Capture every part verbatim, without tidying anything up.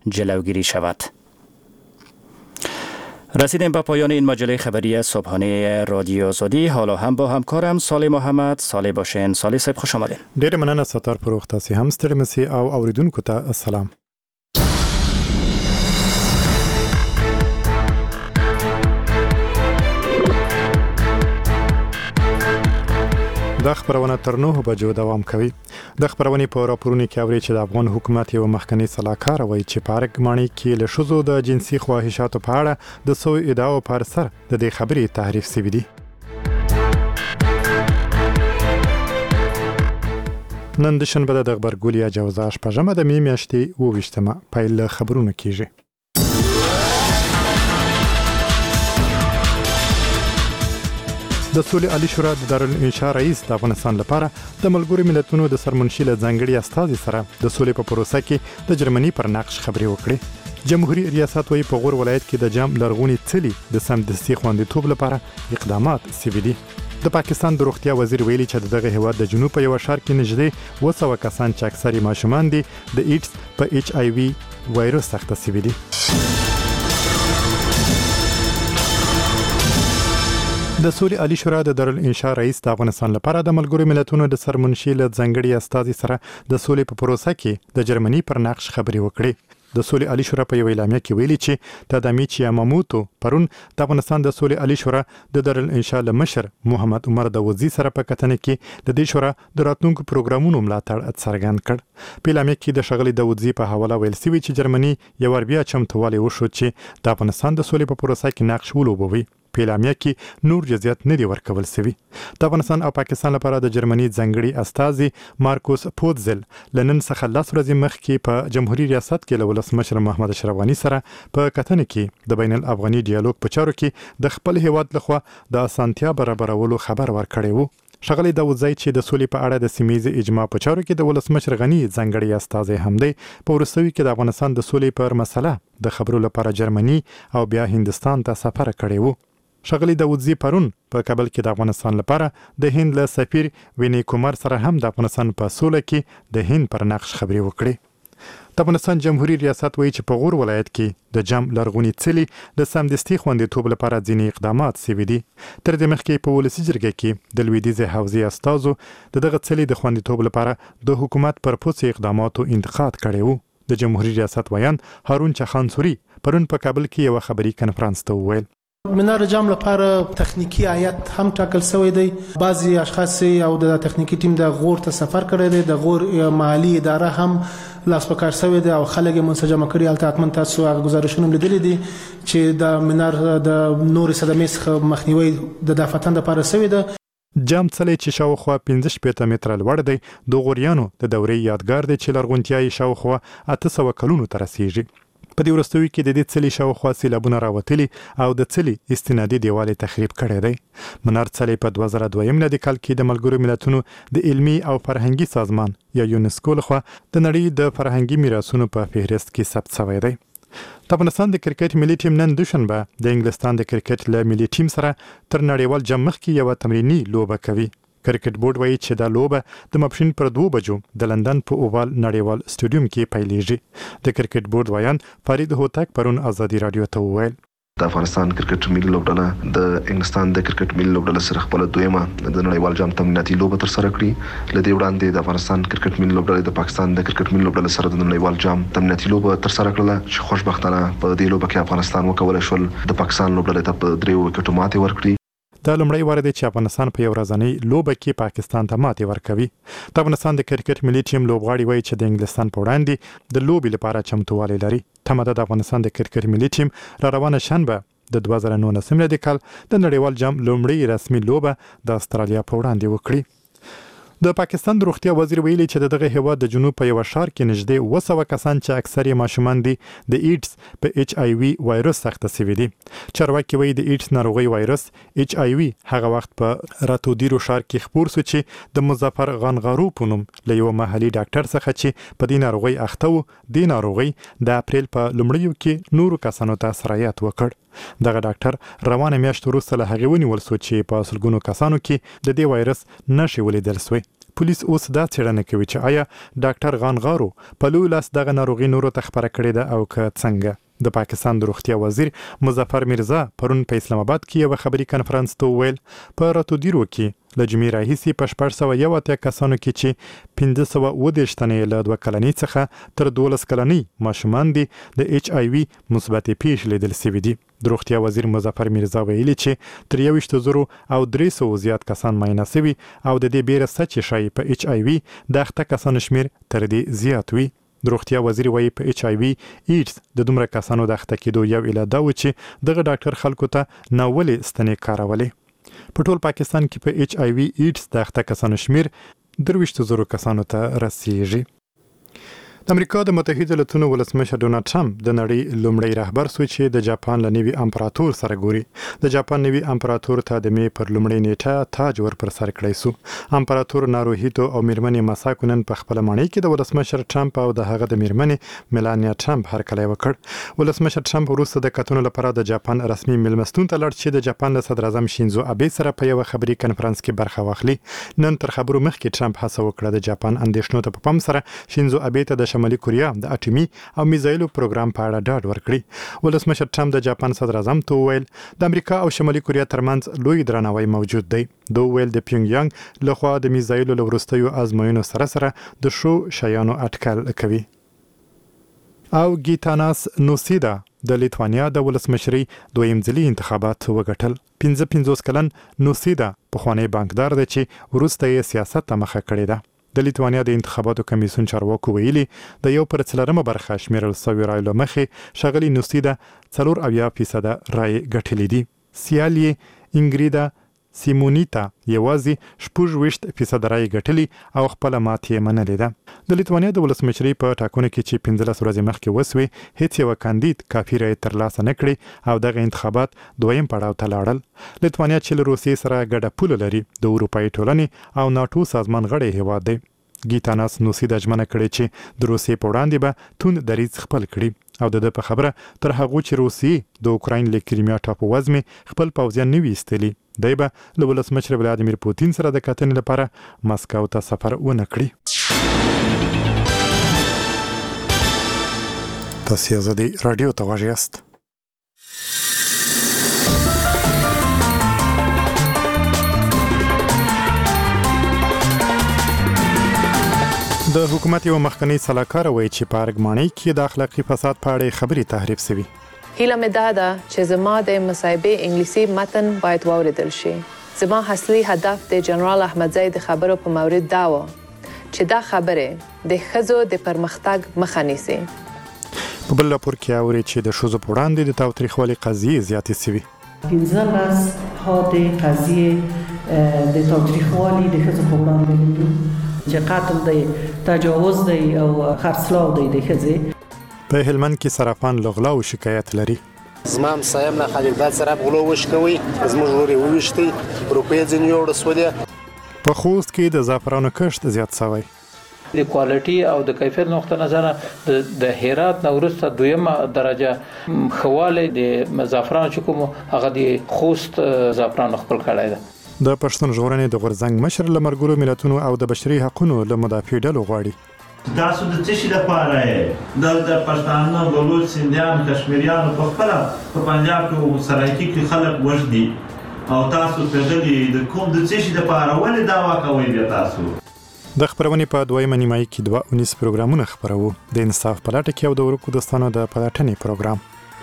جلوگیری شود. رسیدیم به پایان این مجله خبری صبحانه رادیو آزادی. حالا هم با همکارم صالح محمد. صالح باشین. صالح صاحب خوش آمدین. ډیر مننه ستار پروخ تاسو هم ستړي مسي او اوریدونکو ته السلام. د خبرونه تر نوو بجو دوام کوي. د خبرونې په راپورونو کې اوري چې د افغان حکومت یو مخکنی صلاحکار وایي چې پارک مانی کې له شذو د جنسي خواهشاتو په اړه د سو ادعاو پر سر د دې خبرې تحریف شوی دی. نن د شنبه د خبرګولیا جوزا شپږمه د می میاشتې اوویشتمه پیل خبرونه کیږي. د سولې عالی شورا د دارالانشا رئیس د افغانستان لپاره د ملګرو ملتونو د سرمنشي له ځانګړي استازي سره د سولې په پروسه کې د جرمني پر نقش خبرې وکړې. جمهوریت ریاست وايي په غور ولایت کې د جام لرغونی څلي د سمدستي خوندیتوب لپاره اقدامات سوي دي. د پاکستان د روغتیا وزیر ویلي چې دغه هیواد د جنوب په یو ښار کې نږدې اوه سوه کسان چې اکثري ماشومان دي د ایډز په ایچ آی وي وایرس اخته سوي دي. د سولې عالی شورا د دارالانشا رئیس د افغانستان لپاره د ملګرو ملتونو د سرمنشي له ځانګړي استازي سره د سولې په پروسه کې د جرمني پر نقش خبرې وکړې. د سولې عالی شورا په یو اعلامیه کې ویلي چې تادامیچ یاماموتو پرون د افغانستان د سولې عالی شورا د دارالانشا له مشر محمد عمر داوودزي سره په کتنه کې د دې شورا د راتلونکو پروګرامونو ملاتړ څرګند کړ. په اعلامیه کې د شغلي داوودزي په حواله ویل شوی چې جرمني یو ور بیا چمتووالی وشو چې د افغانستان د سولې په پروسه کې نقش ولوبوي. په اعلامیه کې نور جزئیات نه دی ورکول شوی. د افغانستان او پاکستان لپاره د جرمني ځانګړي استازي مارکوس پوتزل لنن څخه لاس ورځې مخکې په جمهوریت ریاست کې له ولسمشر محمد اشرف غني سره په کتنه کې د بین الافغاني ډیالوګ په چارو کې د خپل هیواد لخوا د اسانتیا برابرولو خبر ورکړی وو. شغلي داوودزي چې د سولې په اړه د سیمې اجماع په چارو کې د ولسمشر غني ځانګړي استازي هم دی په ورسوي کې د افغانستان د سولې پر مسله د خبرو لپاره جرمني او بیا هندستان ته سفر کړی وو. شغلي داوودزي پرون په کابل کې د افغانستان لپاره د هند له سفیر ویني کومار سره هم د افغانستان په سوله کې د هند پر نقش خبرې وکړې. د افغانستان جمهوریت ریاست وایي چې په غور ولایت کې د جام لرغونی څلي د سمدستي خوندیتوب لپاره ځینې اقدامات سوي دي. تر دې مخکې په ولسي جرګه کې د لویدیځې حوزې استازو د دغه څلي د خوندیتوب لپاره د حکومت پر پوڅ اقداماتو انتقاد کړی وو. د جمهوریت ریاست ویان هارون چخانسوري پرون په کابل کې یو خبري کنفرانس ته وویل منار جام لپاره تخنیکی هیئت هم ټاکل شوی دی. بعضی اشخاص او د تخنیکی ټیم د غور ته سفر کړی دی. د غور محلي اداره هم لاس په کار شوی دی او خلک منسجم کړي. البته اتمن تاسو هغه گزارشونه لیدلې دي چې د منار د نور صدمې څخه مخنیوي د دافتن لپاره شوی دی. جام څلي چې شاوخوا پنځه شپېته متره لوړ دی د غوریانو د دورې یادګار دی چې لرغونتیا یې شاوخوا اته سوه کلونو ته رسیږي. په دې وروستیو کې د دې څلي شاوخوا سیلابونه راوتلي او د څلي استنادي دیوال تخریب کړی دی. منار څلي په دوه زره دوه میلادي کال کې د ملګرو ملتونو د علمي او فرهنګي سازمان یا یونسکو لخوا د نړۍ د فرهنګي میراثونو په فهرست کې ثبت شوی دی. د افغانستان د کرکټ ملي ټیم نن دوشنبه د انګلستان د کرکټ له ملي ټیم سره تر نړیوال جام مخکې یو تمرینی لوبه کوي. کرکټ بورډ وایي چې دا لوبه د ماپښین پر دوه بجو د لندن په اووال نړیوال سټیډیوم کې پیلېږي. د کرکټ بورډ ویان فرید هوتک پرون ازادي رادیو ته وویل د افغانستان کرکټ ملي لوبډله د انګلستان د کرکټ ملي لوبډله سره خپل دویمه د نړیوال جام تمریناتي لوبه تر سره کړې. لدې وړاندې د افغانستان کرکټ ملي لوبډله د پاکستان د کرکټ ملي لوبډله سره د نړیوال جام تمریناتي لوبه تر سره کړله چې خوشبختانه په دې لوبه کې افغانستان وکولای شول د پاکستان لوبډله ته په درې وکټو ماتې ورکړي. دا لومړی وار دی چې افغانستان په یو ورځنۍ لوبه کې پاکستان ته ماتې ورکوي. د افغانستان د کرکټ ملي ټیم لوبغاړي وایي چې د انګلستان په وړاندې د لوبې لپاره چمتووالی لري. تمه ده د افغانستان د کرکټ ملي ټیم را روانه شنبه د دوه زره نولسم میلادي کال د نړیوال جام لومړی رسمي لوبه د استرالیا په وړاندې وکړي. د پاکستان د روغتیا وزیر ویلي چې دغه هیواد د جنوب په یو ښار کې نږدې اوه سوه کسان چې اکثر یې ماشومان دي د ایډز په ایچ آی وي وایرس اخته شوي دي. چارواکي وایي د ایډز ناروغي وایرس ایچ آی وي هغه وخت په راتودیرو ښار کې خپور شو چې د مظفر غنغارو په نوم له یو محلي ډاکټر څخه چې په دې ناروغي اخته و د ناروغي د اپریل په لومړیو کې نورو کسانو ته سرایت وکړ. دغه ډاکټر روانه میاشت وروسته له هغې ونیول شو چې په سلګونو کسانو کې د دې وایرس نښې ولیدل شوې. پولیس اوس دا څېړنه کوي چې آیا ډاکټر غانغارو په لوی لاس دغه ناروغي نورو ته خپره کړې ده او که څنګه. د پاکستان د روغتیا وزیر مظفر میرزا پرون په اسلام آباد کې یو خبري کانفرنس ته ویل په راتودیرو کې له جمعې راهیسې په شپږ سوه یو اتیا کسانو کې چې پنځه سوه اووه دېرش تنې له دوه کلنۍ څخه تر دولس کلنۍ ماشومان دي د ایچ آی وي مثبتې پیښې لیدل سوي دي. د روغتیا وزیر مظفر میرزا ویلي چې تر یوویشت زرو او درې سوو زیات کسان معاینه سوي او د دې بیره څه چې ښایي په ایچ آی وي د اخته کسانو شمیر تر دې زیات وي. د روغتیا وزیر وایي په ایچ آی وي ایډز د دومره کسانو د اخته کېدو یو علت دا و چې دغه ډاکټر خلکو ته ناولې ستنې کارولې. په ټول پاکستان کې په ایچ آی وي ایډز د اخته کسانو شمیر درویشت زرو کسانو ته رسیږي. د امریکا د متحده ایالاتونو ولسمشر ډونالد ټرمپ د نړۍ لومړی رهبر شو چې د جاپان له نوي امپراتور سره ګوري. د جاپان نوي امپراتور ته د مې پر لومړۍ نیټه تاج ور پر سر کړی سو. امپراتور ناروهیتو او میرمنې ماساکو نن په خپل ماڼۍ کې د ولسمشر ټرمپ او د هغه د میرمنې میلانیا ټرمپ هرکلی وکړ. ولسمشر ټرمپ وروسته د کتنو لپاره د جاپان رسمي میلمستون ته لاړ چې د جاپان له صدر اعظم شینزو ابې سره په یو خبري کانفرنس کې برخه واخلي. نن تر خبرو مخکې ټرمپ هڅه وکړه د جاپان اندېښنو ته په پام سره شینزو ابې ته د شمالي کوریا د اټومي او میزایلو پروګرام په اړه ډاډ ورکړي. ولسمشر ټرمپ د جاپان صدر اعظم ته وویل د امریکا او شمالي کوریا ترمنځ لوی درناوی موجود دی. دوی ویل د پیونګ یانګ لخوا د میزایلو له وروستیو ازموینو سره سره د شو شیانو اټکل کوي. او ګیتاناس نوسیدا د لیتوانیا د ولسمشرۍ دویم ځلي انتخابات وګټل. پنځه پنځوس کلن نوسیدا پخوانی بانکدار دی چې وروسته یې سیاست ته مخه کړې ده. د لیتوانیا د انتخاباتو کمیسیون چارواکو ویلي د یو پر څلورمه برخه شمیرل سوي رایو له مخې ښاغلي نوسیدا څلور اویا فیصده رای ګټلې دي. سیال یې انګریدا سیمونیتا یوازې شپږ ویشت فیصده رای ګټلي او خپله ماتې منلې ده. د لیتوانیا د ولسمشرۍ په ټاکنو کې چې پنځلس ورځې مخکې وسوې هیڅ یوه کاندید کافي رای ترلاسه نه کړې او دغه انتخابات دویم پړاو ته لاړل. لیتوانیا چې له روسیې سره ګډه پوله لري د اروپایي ټولنې او ناټو سازمان غړی هیواد دی. ګیتاناس نوسیدا ژمنه کړې چې د روسیې په وړاندې به توند دریځ خپل کړي او د ده په خبره تر هغو چې روسیې د اوکراین له کریمیا ټاپو وزمې خپل پوځیان نه وي ایستلي دی به له ولسمشر ولادیمیر پوتین سره د کتنې لپاره مسکو ته سفر ونه کړي. تاسو ازادي رادیو ته غواړئ یاست. د حکومت یو مخکنی سلاکار وایي چې په ارګمانۍ کې د اخلاقي فساد په اړه خبري تحریف سوي. هیله مې دا ده چې زما د مصاحبې انګلیسي متن باید واوریدل شي. زما اصلي هدف د جنرال احمدزی د خبرو په مورد دا و چې دا خبره د ښځو د پرمختګ مخه نیسي. په بل راپور کې اوري چې د ښځو په وړاندې د تاوتریخوالي قضیې زیاتې سوي. پنځلس حادثې قضیې د تاوتریخوالي د ښځو په وړاندې دي چې قتل دی، تجاوز دی او خرڅلاو دی د ښځې. په هلمند کې صرافان له غلاو شکایت لري. زما همسایم نه خلیلزاد سره غلو وشکوي، زموږ ورور یې وویشتی، روپۍ ځینې یوړه سولې. په خوست کې د زعفرانو کښت زیات سوی. د کوالټي او د کیفیت نقطه نظر د هرات نه وروسته دویمه درجه خواله د زعفرانو چې کوم هغه د خوست زعفرانو خپل کړی ده. د پښتون ژغورنې د غورځنګ مشر له ملګرو ملتونو او د بشري حقوقو له مدافع ډلو غواړي تاسو د څه شي لپاره یې د پښتانه، بلوچ، سندیان، کشمیریانو په خپله په پنجاب کې او سرایکي کې خلک وژني او تاسو پیغلي د کوم د څه شي لپاره ولې دعوا کوئ بیا تاسو؟ د خبرونې په دویمه نیمایي کې دوه اونیز پروګرامونه خپروو. د انصاف په لټه کې او د ورکو دوستانو د پلټنې پروګرام.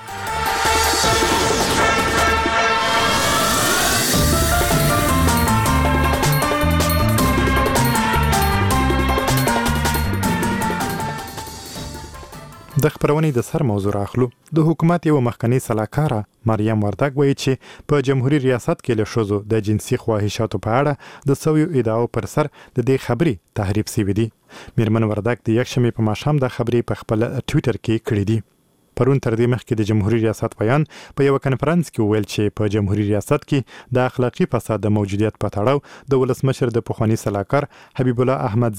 د خبرونې د سر موضوع راخلو. د حکومت یو مخکنی سلاکاره مریم وردګ وایي چې په جمهوریت ریاست کې له ښځو د جنسي خواهشاتو په اړه د سویو ادعاو پر سر د دې خبرې تحریف سوي دي. میرمن وردګ د یکشنبې په ماښام د خبرې په خپل ټویټر کې کړې دي. پرون تر دې مخکې د جمهوریت ریاست بیان په یو کانفرنس کې ویل چې په جمهوریت ریاست کې د اخلاقي فساد د موجودیت په تړاو د ولسمشر د پخوانی سلاکار حبیب الله احمدزی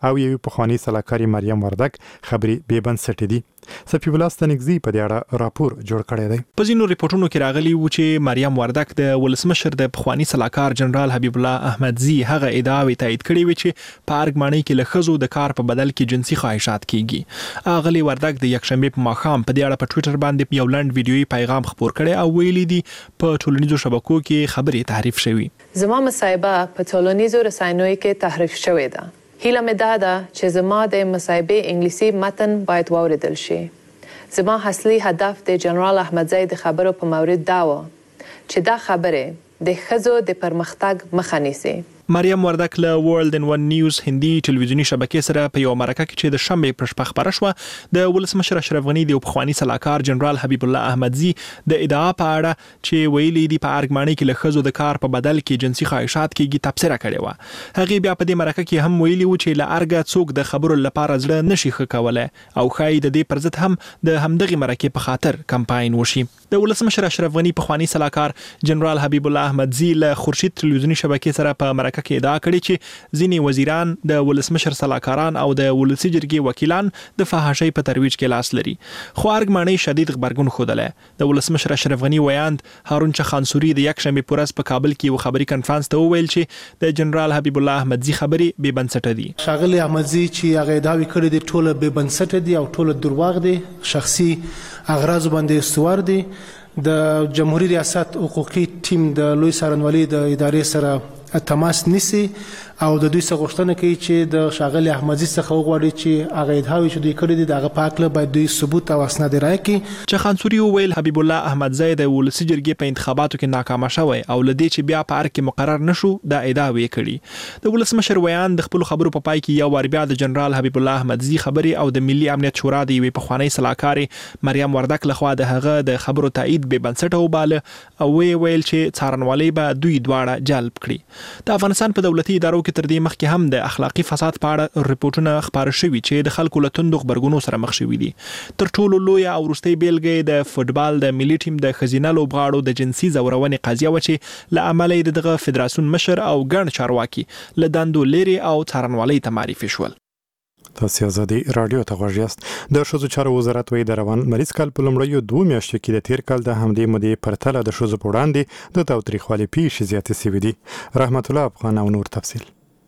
او یو پخوانی سلاکاري مریم وردک خبري بې بنسټ دي. صفی الله ستنګزی په دې اړه راپور جوړ کړی دی. په ځینو ریپورتونو کې راغلی و چې مریم وردک د ولسمشر د پخوانی سلاکار جنرال حبیب الله احمدزی هغه ادعاوې تایید کړې و چې په ارګمانۍ کې له ښځو د کار په بدل کې جنسي خواهشات کیږي. اغلی وردک د یکشنبه په ماښام په دې اړه په ټوئیټر باندې یو لنډ ویډیويي پیغام خپور کړی او ویلي دي په ټولنیزو شبکو کې خبرې تحریف شوي. زما مصاحبه په ټولنیزو رسنیو کې تحریف شوې ده. هیله مې دا ده چې زما د مصاحبې انګلیسي متن باید واوریدل شي. زما اصلي هدف د جنرال احمدزی د خبرو په مورد دا و چې دا خبره د ښځو د پرمختګ مخه نیسي. مریم وردک له ورلد ان ون نیوز هندي ټلویزیونی شبکې سره په یو مرکه کې چې د شنبه پر شپه خبره شوه د ولسمشر اشرف غنی د پخوانی سلاکار جنرال حبیب الله احمدزی د ادعا په اړه چې ویلي دي په ارګمانۍ کې له ښځو د کار په بدل کې جنسي خواهشات کېږي تبصره کړې وه. هغې بیا په دې مرکه کې هم ویلي و چې له ارګه څوک د خبرو لپاره زړه نشي ښه کولی او ښایي د دې پر ضد هم د همدغې مرکې په خاطر کمپاین وشي. د ولسمشر اشرف غنی پخوانی سلاکار جنرال حبیب الله احمدزی له خورشید ټلویزیونی شبکې سره په مرکه کې ادعا کړې چې ځینې وزیران د ولسمشر سلاکاران او د ولسی جرګې وکیلان د فحاشۍ په ترویج کې لاس لري. خو ارګمانۍ شدید غبرګون ښودلی. د ولسمشر اشرف غنی ویاند هارون چخانسوري د یکشنبې په ورځ په کابل کې یو خبري کنفرانس ته وویل چې د جنرال حبیب الله احمدزی خبرې بې بنسټه دي. ښاغلی احمدزی چې هغه ادعاوې کړې دي ټوله بې بنسټه دي او ټوله درواغ دي، شخصي اغراض باندې استوار دي. د جمهوریت ریاست حقوقي ټیم د لوی څارنوالۍ د ادارې سره تماس نیسي او د دوی څخه غوښتنه کوي چې د ښاغلي احمدزي څخه وغواړي چې هغه ادعاوې چې دوی کړې دي د هغه په هکله باید دوی ثبوت او اسناد راکړي. چخانسوري وویل حبیب الله احمدزی د ولسی جرګې په انتخاباتو کې ناکامه شوی او لدې چې بیا په ارګ کې مقرر نشو دا ادعاوې کړي. د ولسمشر ویان د خپل خبرو په پای کې یو وار بیا د جنرال حبیب الله احمدزي خبرې او د ملي امنیت شورا د یوې پخوانۍ سلاکارې مریم وردک لخوا د هغه د خبرو تایید بې بنسټه وباله او وی ویل چې څارنوالۍ به دوی دواړه جلب کړي. د افغانستان په دولتي ادارو کې تر دې مخکې هم د اخلاقی فساد په اړه ریپورتونه خپاره شوي چې د خلکو له توندو غبرګونو سره مخ شوي دي. تر ټولو لوی او وروستۍ بیلګې د فوټبال د ملي ټیم د ښځینه لوبغاړو د جنسي ځورونې قضیه وه چې له امله یې دغه فدراسیون مشر او ګڼ چارواکي له دندو لرې او څارنوالۍ ته معرفي شول. تاسو ازادي رادیو ته غوږ یاست. د ښځو چارو وزارت وایي د روان مریض کال په لومړیو دوو میاشتو کې د تیر کال د همدې مودې پرتله د ښځو په وړاندې د تاوتریخوالي پیښې زیاتې شوې دي. رحمت الله افغان او نور تفصیل.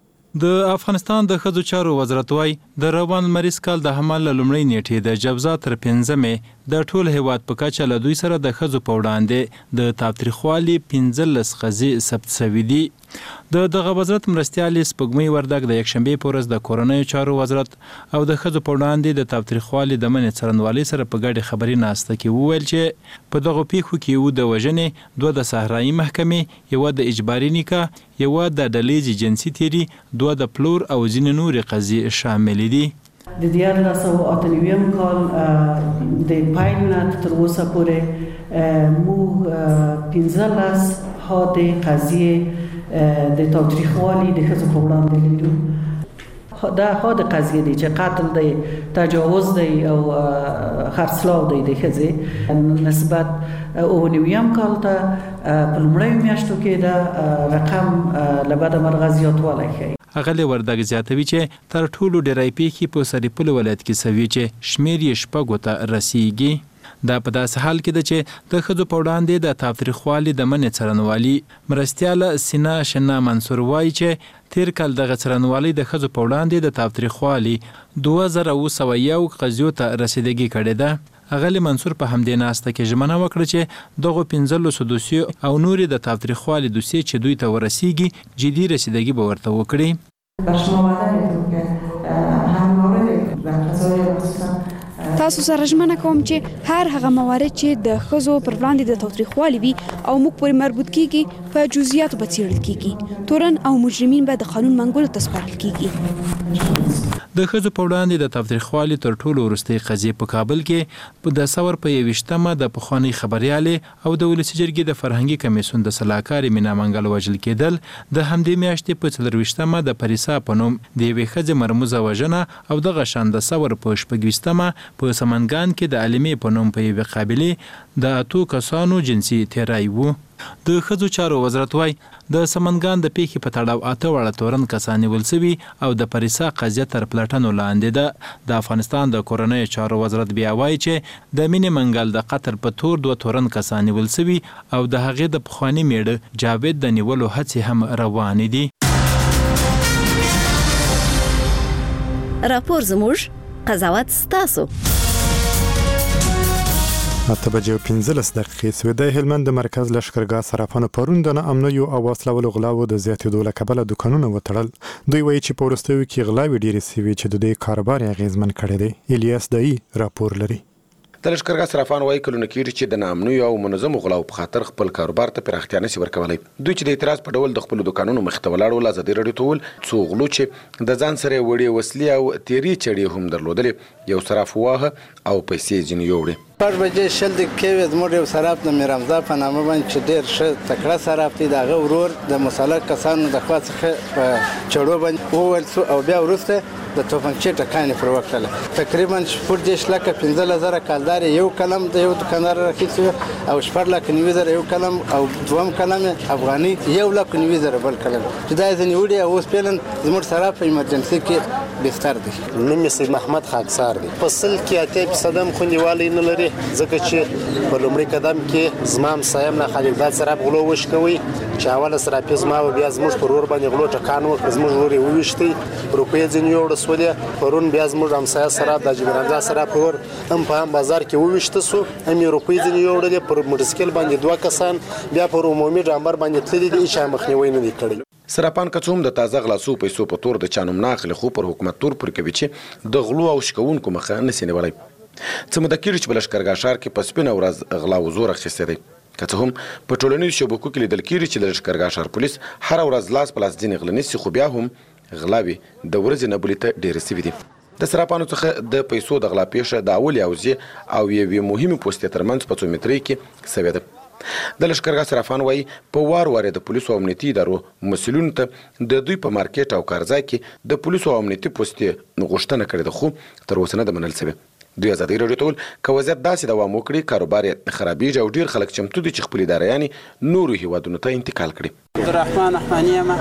د افغانستان د ښځو چارو وزارت وايي د روان مریض کال د حمل لومړۍ نیټې د جبزا تر پنځمې د ټول هیواد په کچه له دوی سره د ښځو په وړاندې د تاوتریخوالي پنځلس ښځې ثبت شوي دي. د دغه وزارت مرستیالې سپوږمۍ وردک د یکشنبې په ورځ د کورنیو چارو وزارت او د ښځو په وړاندې د تاوتریخوالي د منع څارنوالۍ سره په ګډه خبري ناسته کې وویل چې په دغه پیښو کې یو د وژنې، دوه د صحرایي محکمې، یو د اجباري نکاح، یو د ډلهییزې جنسي تیري، دوه د پلور او ځینې نورې قضیې شامل دي. د دیارلس سوه اته نویم کال د پیل نه تر اوسه پورې موږ پنځلس حادې قضیې د تاوتریخوالي د ښځو په وړاندې لیدو. دا حادې قضیې دي چې قتل دی، تجاوز دی او خرڅلاو دی د ښځې نسبت اووه نویم کال ته په لومړیو میاشتو کې دا رقم له بده مرغه زیاتوالی ښیي. اغلی وردک زیاتوي چې تر ټولو ډیری پیښې په سرپل ولایت کې سوي چې شمیر یې شپږو ته رسیږي. دا په داسې حال کې ده چې د ښځو په وړاندې د تاوتریخوالي د منع څارنوالي مرستیاله سینا شنا منصور وایي چې تیر کال دغه څارنوالي د ښځو په وړاندې د تاوتریخوالي دوه زره اوه سوه یو قضیو ته رسیدګي کړې ده. اغلی منصور په همدې ناسته کې ژمنه وکړه چې دغه پنځلسو دوسیو او نورې د تاوتریخوالي دوسیې چې دوی ته ورسیږي جدي رسیدګي به ورته وکړي. تاسو سره ژمنه کوم چې هر هغه موارد چې د ښځو پر وړاندې د تاوتریخوالي وي او موږ پورې مربوط کیږي په جزئیاتو به څیړل کیږي. تورن او مجرمین به د قانون منګولو ته سپارل کیږي. د ښځو په وړاندې د تاوتریخوالي تر ټولو وروستۍ قضیې په کابل کې د ثور په یویشتمه د پخوانۍ خبریالې او د ولسي جرګې د فرهنګي کمیسیون د سلاکارې مینا منګل وژل کېدل، د همدې میاشتې په څلرویشتمه د پریسا په نوم د یوې ښځې مرموزه وژنه او دغه شان د ثور په شپږویشتمه په سمنګان کې د عالمې په نوم په یوې قابلې د اتو کسانو جنسي تیری و. د ښځو چارو وزارت وايي د سمنګان د پیښې په تړاو اته واړه تورن کسان نیول شوي او د پریسا قضیه تر پلټنو لاندې ده. د افغانستان د کورنیو چارو وزارت بیا وایي چې د مینې منګل د قطر په تور دوه تورن کسان نیول شوي او د هغې د پخواني میړه جاوید د نیولو هڅې هم روانې دي. راپور زموږ قضاوت ستاسو. اته بجې او پنځلس دقیقې سوې. د هلمند د مرکز لښکرګاه صرافانو پرون د ناامنیو او وسلهوالو غلاو د زیاتېدو له کبله دوکانونه وتړل. دوی وایي چې په وروستیو کې غلاوې ډېرې سوي چې د دوی کاروبار یې اغېزمن کړی دی. الیاس دایي راپور لري. د لښکرګاه صرافان وایي کلونه کېږي چې د ناامنیو او منظمو غلاو په خاطر خپل کاروبار ته پراختیا نشي ورکولی. دوی چې د اعتراض په ډول د خپلو دوکانونو مخې ته ولاړ ول، ازادي راډیو ته وویل څو غلو چې د ځان سره وړې وسلې او تیرې چړې هم درلودلې یو صراف وواهه او پیسې ځینې یوړې. پاش بجې شل دقیقې وې زموږ یو صراف د میرامزا په نامه باندې چې ډېر ښه تکړه صراف دی، د هغه ورور د مسلک کسانو د خوا څخه په چړو باندې وویل شو او بیا وروسته د توپنچې ټکانې پر وکړله. تقریبا شپږ دېرش لکه پنځه زره کالدار یو کلم د یو دوکاندار راخیستي او شپږ لکه نوي زره یو کلم او دوم کلم افغاني یو لک نوي زره بل کلم چې دا یې ځینې وړي او اوس فعلا زموږ صراف په ایمرجنسي کې بستر دی. نوم یې سید محمد خاکسار دی. په سل کې اتیا فیصده هم خوندیوالی نه لري، ځکه چې په لومړي قدم کې زما همسایم نه خلیلزاد صراف غلو وشکوي چې اوله صرافي زما و بیا زموږ پر ورور باندې غلو ټکان وکړ، زموږ ورور یې وویشتی، روپۍ ځینې یوړه سولې. پرون بیا زموږ همسایه صراف د حاجي میرحمزا صراف ورور هم په هم بازار کې وویشته سو، هم یې روپۍ ځینې یوړلې. پر موټرسایکل باندې دوه کسان بیا پر عمومي ډامبر باندې تللي دي، هېچا مخنیوی نه دی کړی. صرافان که څه هم د تازه غلاسو پیسو په تور د چا نوم نه اخلي، خو پر حکومت تور پورې کوي چې د غلو او شکوونکو مخه نسي نیولی. څه موده کېږي چې په لښکرګاه ښار کې په سپینه ورځ غلا و زور اخیستی دی. که څه هم په ټولنیزو شبکو کې لیدل کېږي چې د لښکرګاه ښار پولیس هره ورځ لاس په لاس ځینې غله نیسي، خو بیا هم غلاوې د ورځې نه بلې ته ډېرې سوي دي. د صرافانو څخه د پیسو د غلا پیښه د اولې اوزې او یوې مهمې پوستې ترمنځ په څو مترۍ کې سوې ده. د لښکرګاه صرافان وایي په وار وار د پولیسو او امنیتي ادارو مسؤلینو ته د دوی په مارکیټ او کارځای کې د پولیسو او امنیتي پوستې غوښتنه کړې ده، خو تر اوسه نه ده منل سوې. دوی ازادي راډیو ته وویل که وضعیت داسې دوام وکړي کاروبار یې خرابېږي او ډېر خلک چمتو دي چې خپلې ادارهیانې نورو هیوادونو ته انتقال کړي. عبدالرحمن احماني یم،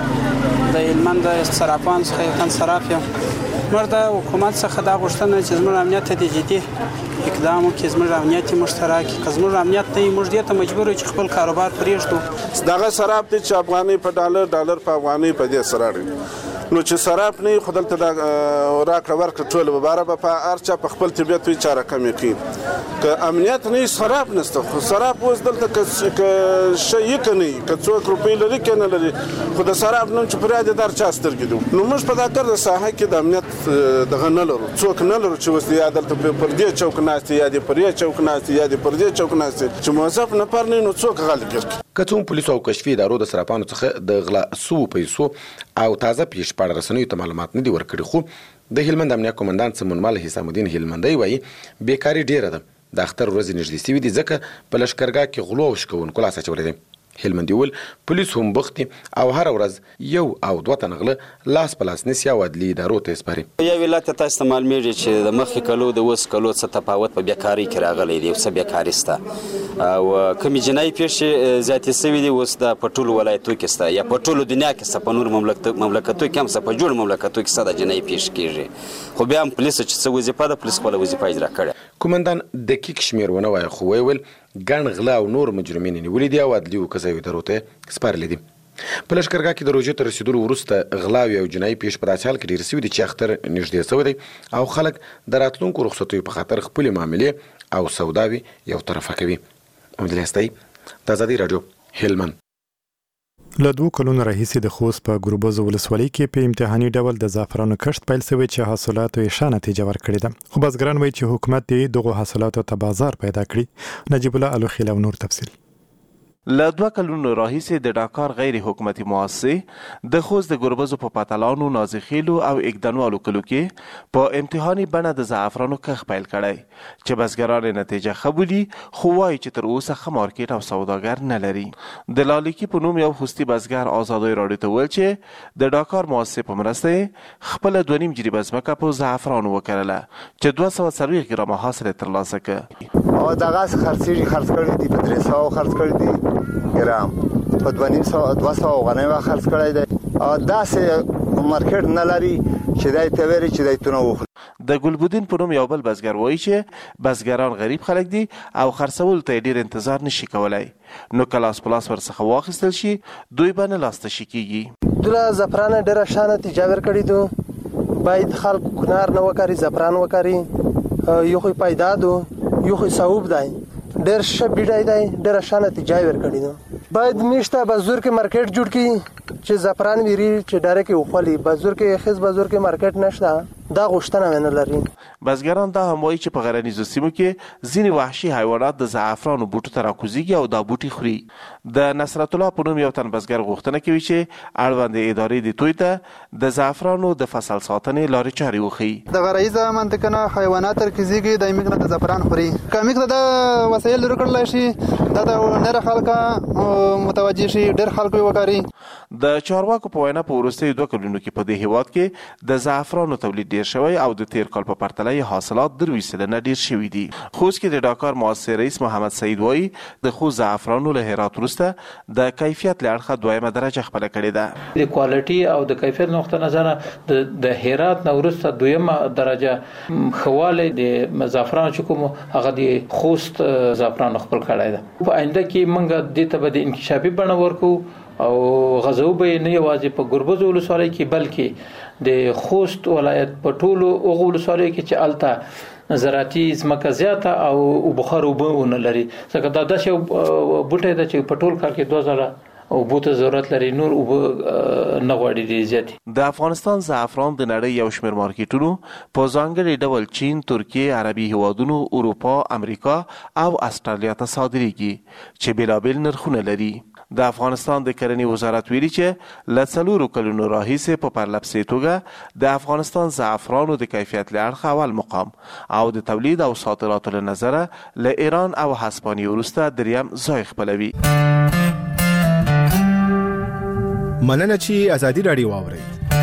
د هلمند د صرافانو څخه یو تن صراف یم. موږ د حکومت څخه دا غوښتنه چې زموږ امنیت ته د جدي اقدام وکړي، زموږ امنیت یې مشترک کړي. که زموږ امنیت نه وي موږ دې ته مجبور یو چې خپل کاروبار پرېږدو. دغه صراف دی چې افغانۍ په ډالر، ډالر په افغانۍ په دې سره اړوي. نو چې صراف نه وي خو دلته د راکړه ورکړه ټوله به باره به په هر چا په خپل طبیعت وي چاره کمې کړي. که امنیت نه وي صراف نشته، خو صراف اوس دلته که شی که نه وي، که څوک روپۍ لري که نه لري، خو د صراف نوم چې فریاد یې در چا سترګې دي. نو موږ په دا کار د ساحه کې د امنیت دغه نه لرو، څوک نه لرو چې اوس یا دلته پر دې چوک ناست یا دې پر دې چوک ناست یا دې پر دې چوک ناست چې موظف نفر نه وي نو څوک غل ګیر کړي. که څه هم پولیسو او کشفي ادارو د صرافانو څخه د غلا سوو پیسو او تازه پیښې په اړه رسنیو ته معلومات نه دي ورکړي، خو د هلمند امنیه قومندان سمونمل حسام الدین هلمندی وایي بیکاري ډېره ده. د اختر ورځې نږدې سوي دي ځکه په لښکرګاه کې غلو او شکوونکو لاس اچولی دی. هلمندي وویل پولیس هم بوخت دي او هره ورځ یو او دوه تنه غله لاس په لاس نیسي او عدلي ادارو ته یې سپاري. یو ولایت ته تاسو ته معلومیږي چې د مخکې کلو د اوس کلو څه تفاوت په بیکارۍ کې راغلی دی، څه بیکاري شته او کومې جنایي پیښې زیاتې سوي دي اوس د په ټولو ولایتو کې شته یا په ټولو دنیا کې شته، په نورو مملکتو کې هم شته، په جوړو مملکتو کې شته د جنایي پیښې کېږي. خو بیا هم پولیسو چې څه وظیفه ده پولیس خپله وظیفه اجرا کړې. قومندان دقیق شمېر ونه وایه خو ویې ویل ګڼ غله او نور مجرمین یې نیولي دي او عدلي قضایي ادارو ته سپارلي دي. په لښکرګاه کې د روژې تر رسېدلو وروسته غلاوې او جنایي پیښې په داسې حال کې ډېرې سوي دي چې اختر نږدې سوی دی او خلک د راتلونکو رخصتیو په خاطر خپلې معاملې او سوداوې یو طرفه کوي. امیدلیاستی د ازادي راډیو هلمند. له دوه کلونو راهیسې د خوست په ګروبزو ولسوالۍ کې په امتحاني ډول د زعفرانو کښت پیل شوی چې حاصلاتو یې ښه نتیجه ورکړې ده، خو بزګران وایي چې حکومت دې دغو حاصلاتو ته بازار پیدا کړي. نجیب الله الوخیل او نور تفصیل. له دوه کلونو راهیسې د ډاکار غیر حکومتي مؤسسې د خوست د ګربزو په پاتلانو، نازخیلو او اګدنوالو کلو کې په امتحاني بڼه د زعفرانو کښت پیل کړی چې بزګران نتیجه ښه بولي، خو وایي چې تر اوسه ښه مارکیټ او سوداګر نه لري. د لالیکي په نوم یو خوستي بزګر ازادۍ راډیو ته وویل چې د ډاکار مؤسسې په مرسته یې خپله دوه نیم جریبه ځمکه په زعفرانو وکرله چې دوه سوه څلوېښت ګرامه حاصل یې ترلاسه کړ. دغسې خرڅېږي، خرڅ کړي دي په درې سوه خرڅ کړي دي ګرام په دوه نیم سوه دوه سوه افغانۍ خرڅ کړی دی. داسې مارکیټ نه لري چې دای ته ویري چې دای تونه وخوري. د ګلبودین په نوم یو بل بزګر وایي چې بزګران غریب خلک دي او خرڅول ته ډیر انتظار نشي کولای، نو کلاس پلاس ورڅخه واخیستل شي دوی به نه لاسته شي کیږي. دوله زعفران ډیره شانه تجارت کړی دو، باید خلک کنار نه وکړي، زعفران وکړي، یو خو پیدا دو یو خو صوب دی، ډیر ښه بیډای دی، ډیره شانه تجارت کړی دو. باید میشته بازار کې مارکیټ جوړ کړي چې زعفران ویری چې ډایرکټ وخولي، بازار کې خیز بازار کې مارکیټ نشته، دا غوښتنه ونه لري. بزګران دا هم وایي چې په غرنیزو سیمو کې ځینې وحشي حیوانات د زعفرانو بوټو ته راکوزیږي او دا بوټي خوري. د نصرت الله په نوم یو تن بزګر غوښتنه کوي چې اړوند ادارې د توی ته د زعفرانو د فصل ساتنې لارې چارې وښيي. د غرایزه منطقه نه حیوانات راکوزیږي، د میګ نه د زعفران خوري. کمیک د وسایل لري کړل شي دا د نره خلکا متوجه شي، ډېر خلکو وکړي. د چارواکو په وینا په وروستیو دوه کلونو کې په دې هیواد کې د زعفرانو تولید ډیر شوی او د تیر کال په پرتله حاصلات درویشت سلنه ډیر شوي دي. خوست کې د ډاکار مؤسسې رئیس محمد سعید وایي د خوست زعفرانو له هرات وروسته د کیفیت له اړخه دویمه درجه خپله کړې ده. د کوالټي او د کیفیت نقطه نظر د هرات نه وروسته دویمه درجه خواله د زعفرانو چې کوم هغه د خوست زعفرانو خپل کړی ده. په آینده کې موږ د ته به د انکشافي بڼه ورکو او غزو به نه یوازې په ګربز ولسوالۍ کې بلکې د خوست ولایت په ټولو هغو ولسوالیو کې چې الته زراعتي ځمکه زیاته او بخار اوبه ونه لري، ځکه دا داسې بوټی ده چې په ټول کال کې دوه ځله او بوته ضرورت لري، نور اوبه نه غواړي ډېر زیاتې. د افغانستان زعفران د نړۍ یو شمېر مارکیټونو په ځانګړي ډول چین، ترکیې، عربي هیوادونو، اروپا، امریکا او استرالیا ته صادریږي چې بېلابېل نرخونه لري. د افغانستان د کرنې وزارت ویلي چې له څلورو کلونو راهیسې په پرلپسې توګه د افغانستان زعفرانو د کیفیت له اړخه اول مقام او د تولید او صادراتو له نظره له ایران او هسپانیې وروسته دریم ځای خپلوي. مننه چې ازادي راډیو واورئ.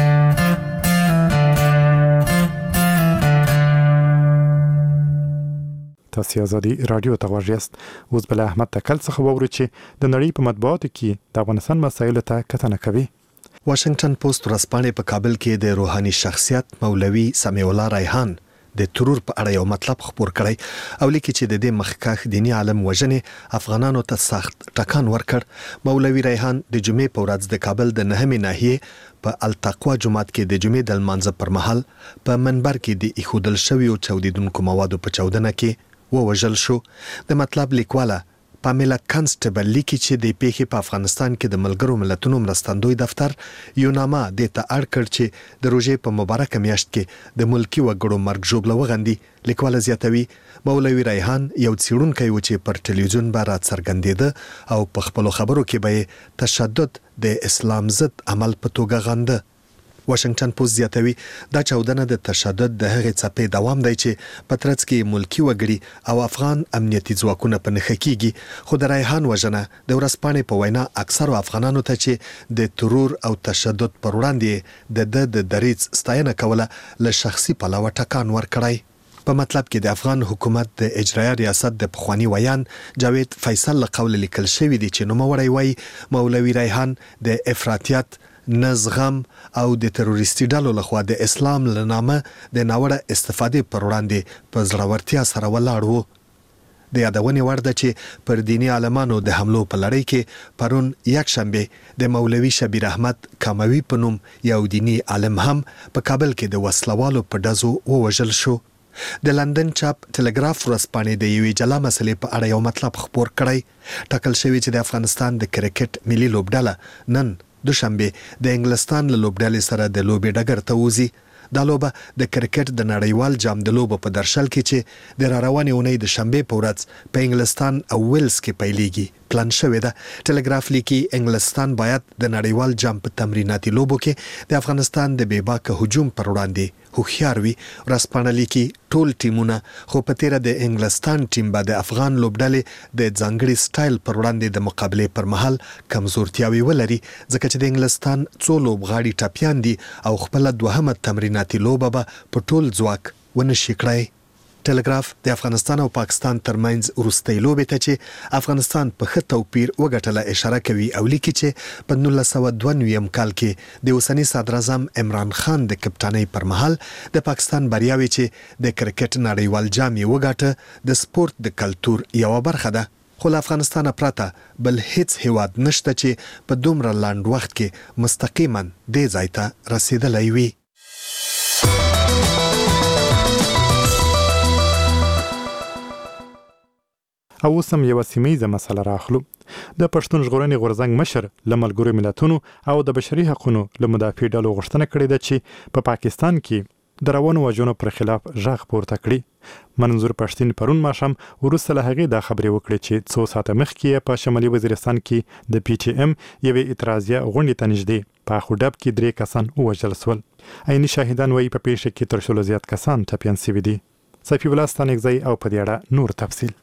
تاسو ازادي رادیو ته غوږ یاست. اوس بل احمد تکل څخه ووري چې د نړۍ په مطبوعاتو کې د افغانستان مسایلو ته کتنه کوي. واشنگټن پوسټ ورځپاڼې په کابل کې د روحاني شخصیت مولوي سمیع الله ریحان د ترور په اړه یو مطلب خبر کړی او لیکي چې د دې مخکښ دینی عالم وژنې افغانانو ته سخت ټکان ورکړ. مولوي ریحان د جمعې په ورځ د کابل د نهمې ناحیې په التقوا جومات کې د جمعې د لمانځه پر مهال په منبر کې د ایښودل شویو چاودیدونکو موادو په چاودنه کې ووژل شو. د مطلب لیکواله پامیلا کانسټیبل لیکي چې د پیښې په افغانستان کې د ملګرو ملتونو مرستندوی دفتر یو نامه د ته اړ کړ چې د روژې په مبارکه میاشت کې د ملکی وګړو مرګ ژوبله وغندي. لیکواله زیاتوي مولوي ریحان یو څېړونکی و چې پر ټلویزیون به راڅرګندېده او په خپلو خبرو کې به تشدد د اسلام ضد عمل په توګه غنده. واشنگټن پوسټ زیاتوي دا چاودنه د تشدد د هغې څپې دوام دی چې په ترڅ کې ملکی وګړي او افغان امنیتي ځواکونه په نښه کیږي. خو د ریحان وژنه د ورځپاڼې په وینا اکثرو افغانانو ته چې د ترور او تشدد پر وړاندې د ده د دریځ ستاینه کوله له شخصي پلوه ټکان ورکړی. په مطلب کې د افغان حکومت د اجرایه ریاست د پخوانی ویان جاوید فیصل له قوله لیکل شوی دی چې نوموړی وایي مولوي ریحان د افراطیت، نزغم او د تروریستي ډلو لخوا د اسلام له نامه د ناوړه استفادې پر وړاندې په زړورتیا سره ولاړ و. د یادونې وړ ده چې پر دینی عالمانو د حملو په لړۍ کې پرون یکشنبه د مولوي شبیر احمد کاموي په نوم یو دینی عالم هم په کابل کې د وسلوالو په ډزو ووژل شو. د لندن چاپ ټلګراف ورځپاڼې د یوې جلا مسلې په اړه یو مطلب خپور کړی. ټاکل شوی چې د افغانستان د کرکټ ملي لوبډله نن دوشنبه د انګلستان له لوبډلې سره د لوبې ډګر ته وځي. دا لوبه د کرکټ د نړیوال جام د لوبو په درشل کې چې د را روانې اونۍ د شنبې په ورځ په انګلستان او ویلز کې پیلېږي پلان شوې ده. ټلګراف لیکي انګلستان باید د نړیوال جام په تمریناتي لوبو کې د افغانستان د بې باکه هجوم پر وړاندې هوښیار وي. ورځپاڼه لیکي ټول ټیمونه خو په تیره د انګلستان ټیم به د افغان لوبډلې د ځانګړي سټایل پر وړاندې د مقابلې پر مهال کمزورتیاوې ولري، ځکه چې د انګلستان څو لوبغاړي ټپیان دي او خپله دوهمه تمریناتي لوبه به په ټول ځواک ونه شي کړی. ټلګراف د افغانستان او پاکستان ترمنځ وروستۍ لوبې ته چې افغانستان په ښه توپیر وګټله اشاره کوي او لیکي چې په نولس سوه دوه نوي کال کې د اوسني صدر اعظم عمران خان د کپټانۍ پر مهال د پاکستان بریاوي چې د کرکټ نړیوال جام یې وګاټه د سپورت د کلتور یوه برخه ده. خو له افغانستان پرته بل هیڅ هیواد نشته چې په دومره لاند وخت کې مستقیما دې ځای ته رسیدلی وي. او سم یو سیمه مسله راخلو. د پښتون ژغورنې غورځنګ مشر له ملګرو ملتونو او د بشري حقوقو له مدافع ډلو غوښتنه کړې ده چې په پاکستان کې د روانو وژنو پر خلاف غږ پورته کړي. منظور پښتين پرون ماښام وروسته له هغې دا خبرې وکړې چې څو ساعته مخکې په شمالي وزیرستان کې د پی ټی ایم یوې اعتراضیه غونډې ته نږدې په اخوډب کې درې کسان ووژل شول. عیني شاهدان وایي په پیښه کې تر شلو زیات کسان ټپیان شوي دي. صفي الله ستانکزی او په دې اړه نور تفصیل.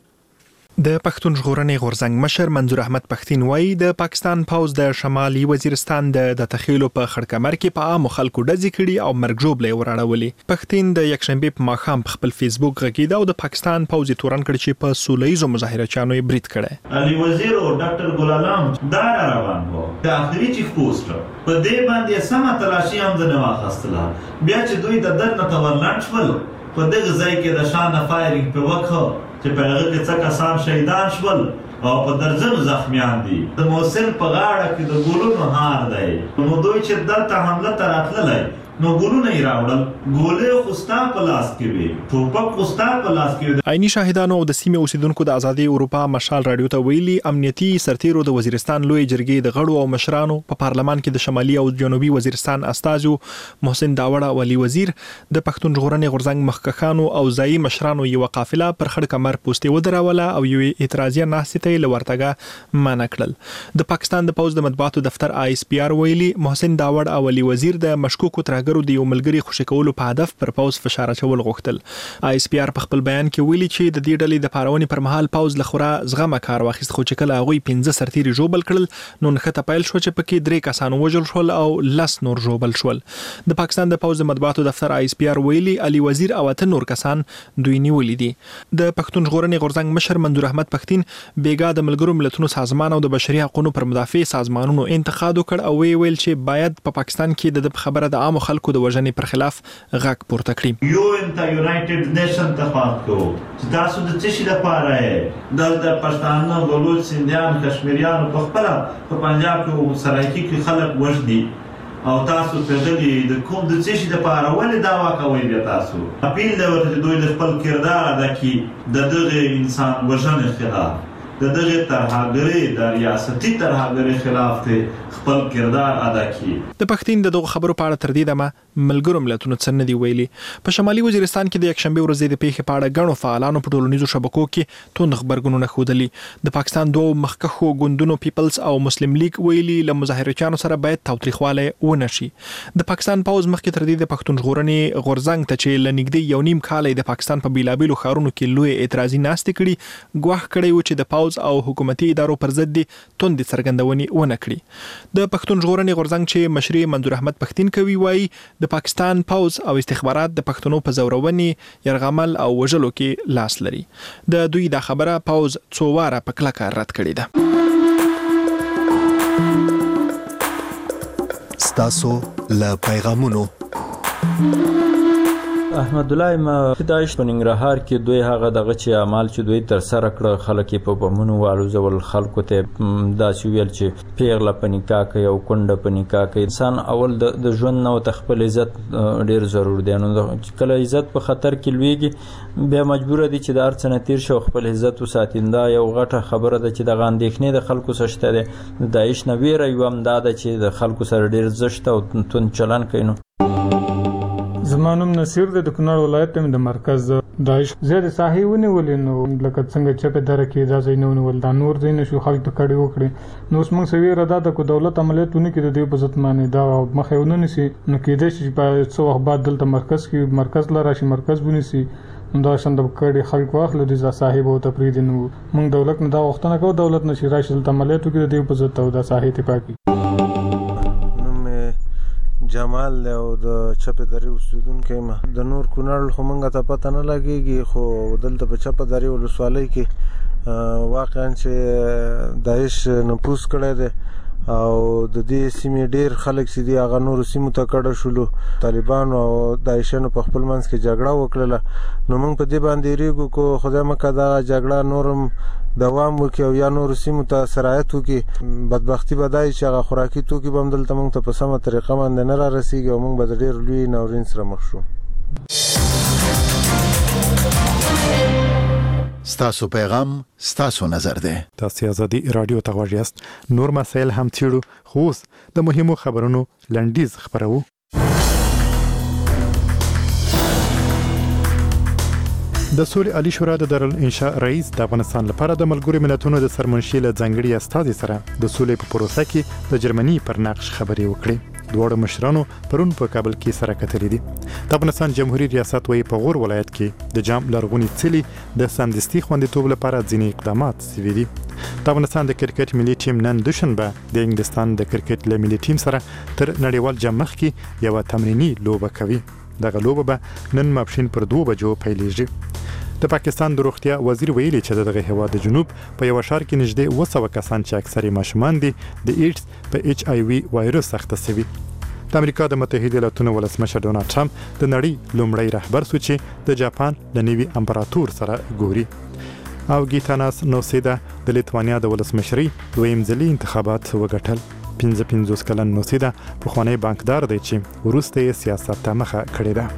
د پښتون ژغورنې غورځنګ مشر منظور احمد پښتين وایي د پاکستان پوز د شمالي وزیرستان د تخیلو په خړکمر کې په عام خلکو ډزې کړي او مرګ ژوبلې وراړولې. پښتين د یکشنبه په ماښام په خپل فیسبوک غږیده او د پاکستان پوز تورن کړي چې په سولهیزو مظاهره چانو یې برید کړي. علي وزیر او ډاکټر ګلالام دا روان وو د اخري چیف پوسټ په دې باندې سم تلاشي هم نه واخستله. بیا چې دوی د درنه تورلند شول په دغه ځای کې د شان فایرینګ په وکړه چې په هغه کې څه کسان شهیدان شول او په درجنو زخمیان دي. د موصل په غاړه کې د ګولونو هار دی. نو دوی چې دلته حمله ته راتللی نو ګولونه یې راوړل. ګولې خو ستا په لاس کې وي، ټوپک خو ستا په لاس کې وي. عیني شاهدانو او د سیمې اوسیدونکو د ازادي اروپا مشال رادیو ته ویلي امنیتي سرتیرو د وزیرستان لوی جرګې د غړو او مشرانو په پارلمان کې د شمالي او جنوبي وزیرستان استازو محسن داوړه او علي وزیر د پښتون ژغورنې غورځنګ مخکخانو او ځایي مشرانو یو قافله پر خړ کمر پوسټي ودروله او یو اعتراضیه ناستې له ورتګه منع کړل. د پاکستان د پوز د مطبوعاتو دفتر آی اس پی آر ویلي محسن داوړ او علي وزیر د مشکوکو ترګرو د یو ملګری خوشی کولو په هدف پر پوز فشار اچول غوښتل. آی اس پی آر په خپل بیان کې ویلي چې د دې ډلې د پارونې پر مهال پوز لخوا زغمه کار واخیست خو چې کله هغه پنځه سرتیري جوبل کړل نو نخته پایل شو چې پکې درې کسان وژل شول او لس نور جوبل شول. د پاکستان د پوز مطبوعاتو دفتر آی اس پی آر ویلي علي وزیر او اته نور کسان دوی نیولې دي. د پښتون ژغورنې غورځنګ مشر منظور احمد پښتين بیګا د ملګرو ملتونو سازمان او د بشري حقوقو پر مدافع سازمانونو انتقاد وکړ او ویل چې باید په پاکستان کې د خبره د عام خلکو د وژنې پر خلاف غږ پورته کړي. یو انت یونایټډ نیشن ته پاتو چې تاسو د څه شي لپاره د پښتانه بلوچ سندیان کشمیریان په خپل په پنجاب کې سرایکی کې خلک وژني او تاسو په دې د کوم د څه شي لپاره ولې داوا کوي بیا تاسو اپیل دی ورته دوی د خپل کردار ادا کړي د دغه انسان وژنې خلاف د دغه ترهګرۍ د ریاستي ترهګرۍ خلاف ته خپل کردار ادا کړي. د پښتين دغه خبرو په اړه تر دې دمه ملګرو ملتونو څه نه دی ویلي. په شمالي وزیرستان کې د یکشنبه ورځې د پیښې په اړه غنو فعالانو په ټولنیزو شبکو کې توند خبرګونونه ښودلي. د پاکستان دوه مخکښو ګوندونو پیپلز او مسلم لیگ ویلي له مظاهرچیانو سره باید تاوتریخواله ونه شي. د پاکستان پوز مخکې تر دې د پښتون ژغورنې غورځنګ ته چې لنګدې یو نیم کال د پاکستان په بیلابیلو ښارونو کې لوی اعتراضي ناستې کړي ګواښ کړی و چې د پوز او حکومتي ادارو پر ضد دي توند څرګندونې ونه کړي. د پښتون ژغورنې غورځنګ چې مشري منظور احمد پښتين کوي وایي د پاکستان پوز او استخبارات د پښتنو په زورونې يرغمل او وژلو کې لاس لري. د دوی د خبره پوز څو واره په کلکه رد کړې ده. ستاسو له پیغامونو احمد الله ما داعش په ننګرهار کې دوی هغه دغه چې اعمال چې دوی تر سره کړ خلک په بمونو والو زول خلکو ته دا ویل چې پیغله پنیکا کوي او کونډه پنیکا کوي. انسان اول د ژوند نو تخپل عزت ډیر ضرور دی. نو کله عزت په خطر کې لويږي بیا مجبور دي چې د ارڅنه تیر شو خپل عزت وساتیندا یو غټه خبره ده چې د غاندېخنې د خلکو سشته ده. د داعش نه ویره یو هم دا ده چې د خلکو سره ډیر زشت او تون چلن کوي. نو زمانم نصیر د کونړ ولایت د مرکز داعش زیات ساحي ونیولې نو لکه څنګه چې په دره کې دا ځای نه ونیول دا نور ځای نشو خلک ته کړي وکړي. نو اوس موږ سوي ردا د کو دولت عملیاتونه کې د دې په ځت معنی دا مخه ونه نسی نو کېدې چې په څو وخت بعد دلته مرکز کې مرکز لاره شي مرکز ونیسي دا شند کړي خلک واخلو د صاحب او تفرید نو موږ دولت نه دا وختونه کو دولت نشي راشي دلته عملیاتو کې د دې په ځت او دا صاحب ته پاکي. جمال دی او د چپه درې اوسیدونکی ما د نور کونړ خو موږ ته پته نه لګېږي خو دلته په چپه درې ولسوالۍ کې واقعا چې داعش نفوذ کړی دی او د دې سیمې ډېر خلک چې دي هغه نورو سیمو ته کډه شولو طالبانو او داعشیانو په خپل منځ کې جګړه وکړله نو موږ په دې باندې ریږو کو خدای مکه دغه جګړه نورم دوام وکړي او یا نورو سیمو ته سرایت وکړي بدبختي به دا وي چې هغه خوراکي توکي به هم دلته موږ ته په سمه طریقه باندې نه رارسېږي او موږ به د ډېر لوی ناورین سره مخ شو. ستاسو پیغام ستاسو نظر دی. تاسو ازادي رادیو ته غواړئ نور مسایل هم چیړو خو د مهمو خبرونو لنډیز خبرو. د سولې عالی شورا د دارالانشاء رئیس د افغانستان لپاره د ملګرو ملتونو د سرمنشي له ځانګړي استازي سره د سولې په پروسه کې د جرمني پر نقش خبرې وکړې. دوړو مشرانو پرون په کابل کې سره کتلې دي. د افغانستان جمهوریت ریاست وایي په غور ولایت کې د جام لرغونی څلي د سمدستي خوندیتوب لپاره ځینې اقدامات شوي دي. د افغانستان د کرکټ ملي ټیم نن دوشنبه د انګلستان د کرکټ له ملي ټیم سره تر نړیوال جام مخکې یو تمرینی لوبه کوي. دغه لوبه به نن ماپښین پر دوه بجو پیلېږي. د پاکستان د روغتیا وزیر ویلي چې دغه هیواد د جنوب په یو ښار کې نږدې اوه سوه کسان چې اکثره ماشومان دي د ایډز په ایچ آی وي وایرس اخته شوي. د امریکا د متحده ایالاتونو ولسمشر ډونالد ټرمپ د نړۍ لومړی رهبر شو چې د جاپان د نوي امپراتور سره ګوري. او ګیتاناس نوسیدا د لیتوانیا د ولسمشرۍ دویم ځلي انتخابات وګټل. پنځه پنځوس کلن نوسیدا پخوانی بانکدار دی چې وروسته یې سیاست ته مخه کړې ده.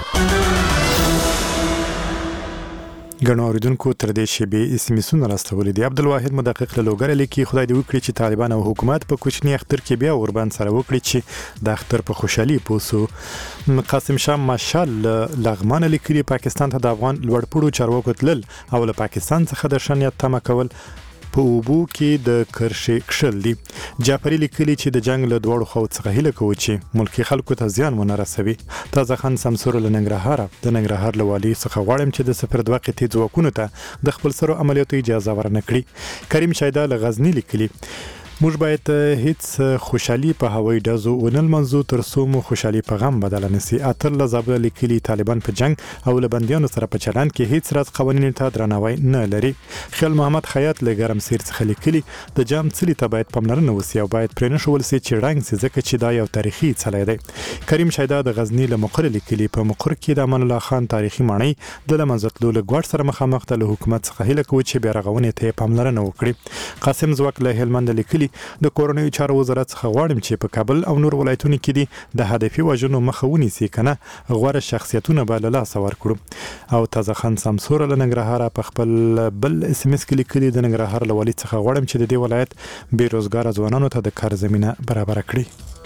ګڼو اوریدونکو تر دې شیبې اسمسونه راستولي دي. عبدالواحد مدقق له لوګر لیکي خدای دې وکړي چې طالبان او حکومت په کوچني اختر کې بیا اوربان سره وکړي چې د اختر په خوشحالي پوسو. قاسم شاه ماشال لغمان لیکلي پاکستان ته د افغان لوړپوړو چارواکو تلل او له پاکستان څخه د شنیت تمه کول په اوبو کې د کرښې کښل دي. جعفري لیکلي چې د جنگ له دواړو خواو څخه هیله کوو چې ملکي خلکو ته زیان ونه رسوي. تازه خان سمسور له ننګرهار د ننګرهار له والي څخه غواړم چې د سفر دوه قطعې ځواکونو ته د خپل سرو عملیاتو اجازه ورنکړي. کریم شایدا له غزني لیکلي موږ باید هیڅ خوشحالي په هوایي ډزو ونه لمانځو تر څو مو خوشحالي په غم بدله نشي. اتر له زابل لیکلي طالبان په جنگ او له بندیانو سره په چلند کې هیڅ راز قوانینو ته درناوی نه لري. خیال محمد خیاط له ګرمسیر څخه لیکلي د جام څلي ته باید پاملرنه وشي او باید پرې نشول شي چې رنګ سي ځکه چې دا یو تاریخي څلی دی. کریم شایدا د غزني له مقر لیکلي په مقر کې د امان الله خان تاریخي ماڼۍ د له منځه تلو له ګواښ سره مخامخ د حکومت څخه هیله کوي چې بیا رغونې ته پاملرنه وکړي. قاسم زوک له هلمند لیکلي د کورنۍ چارو وزارت څخه غواړم چې په کابل او نور ولایتونو کې دي د هدفي وژنو مخه ونیسي کنه غوړه شخصیتونه به له لاسه ورکړو. او تازه خان سمسور له ننګرهار په خپل بل اس ام اس کې لیکلي د ننګرهار له والي څخه غواړم چې د دې ولایت بیروزګار ځوانانو ته د کار زمينه برابر کړي.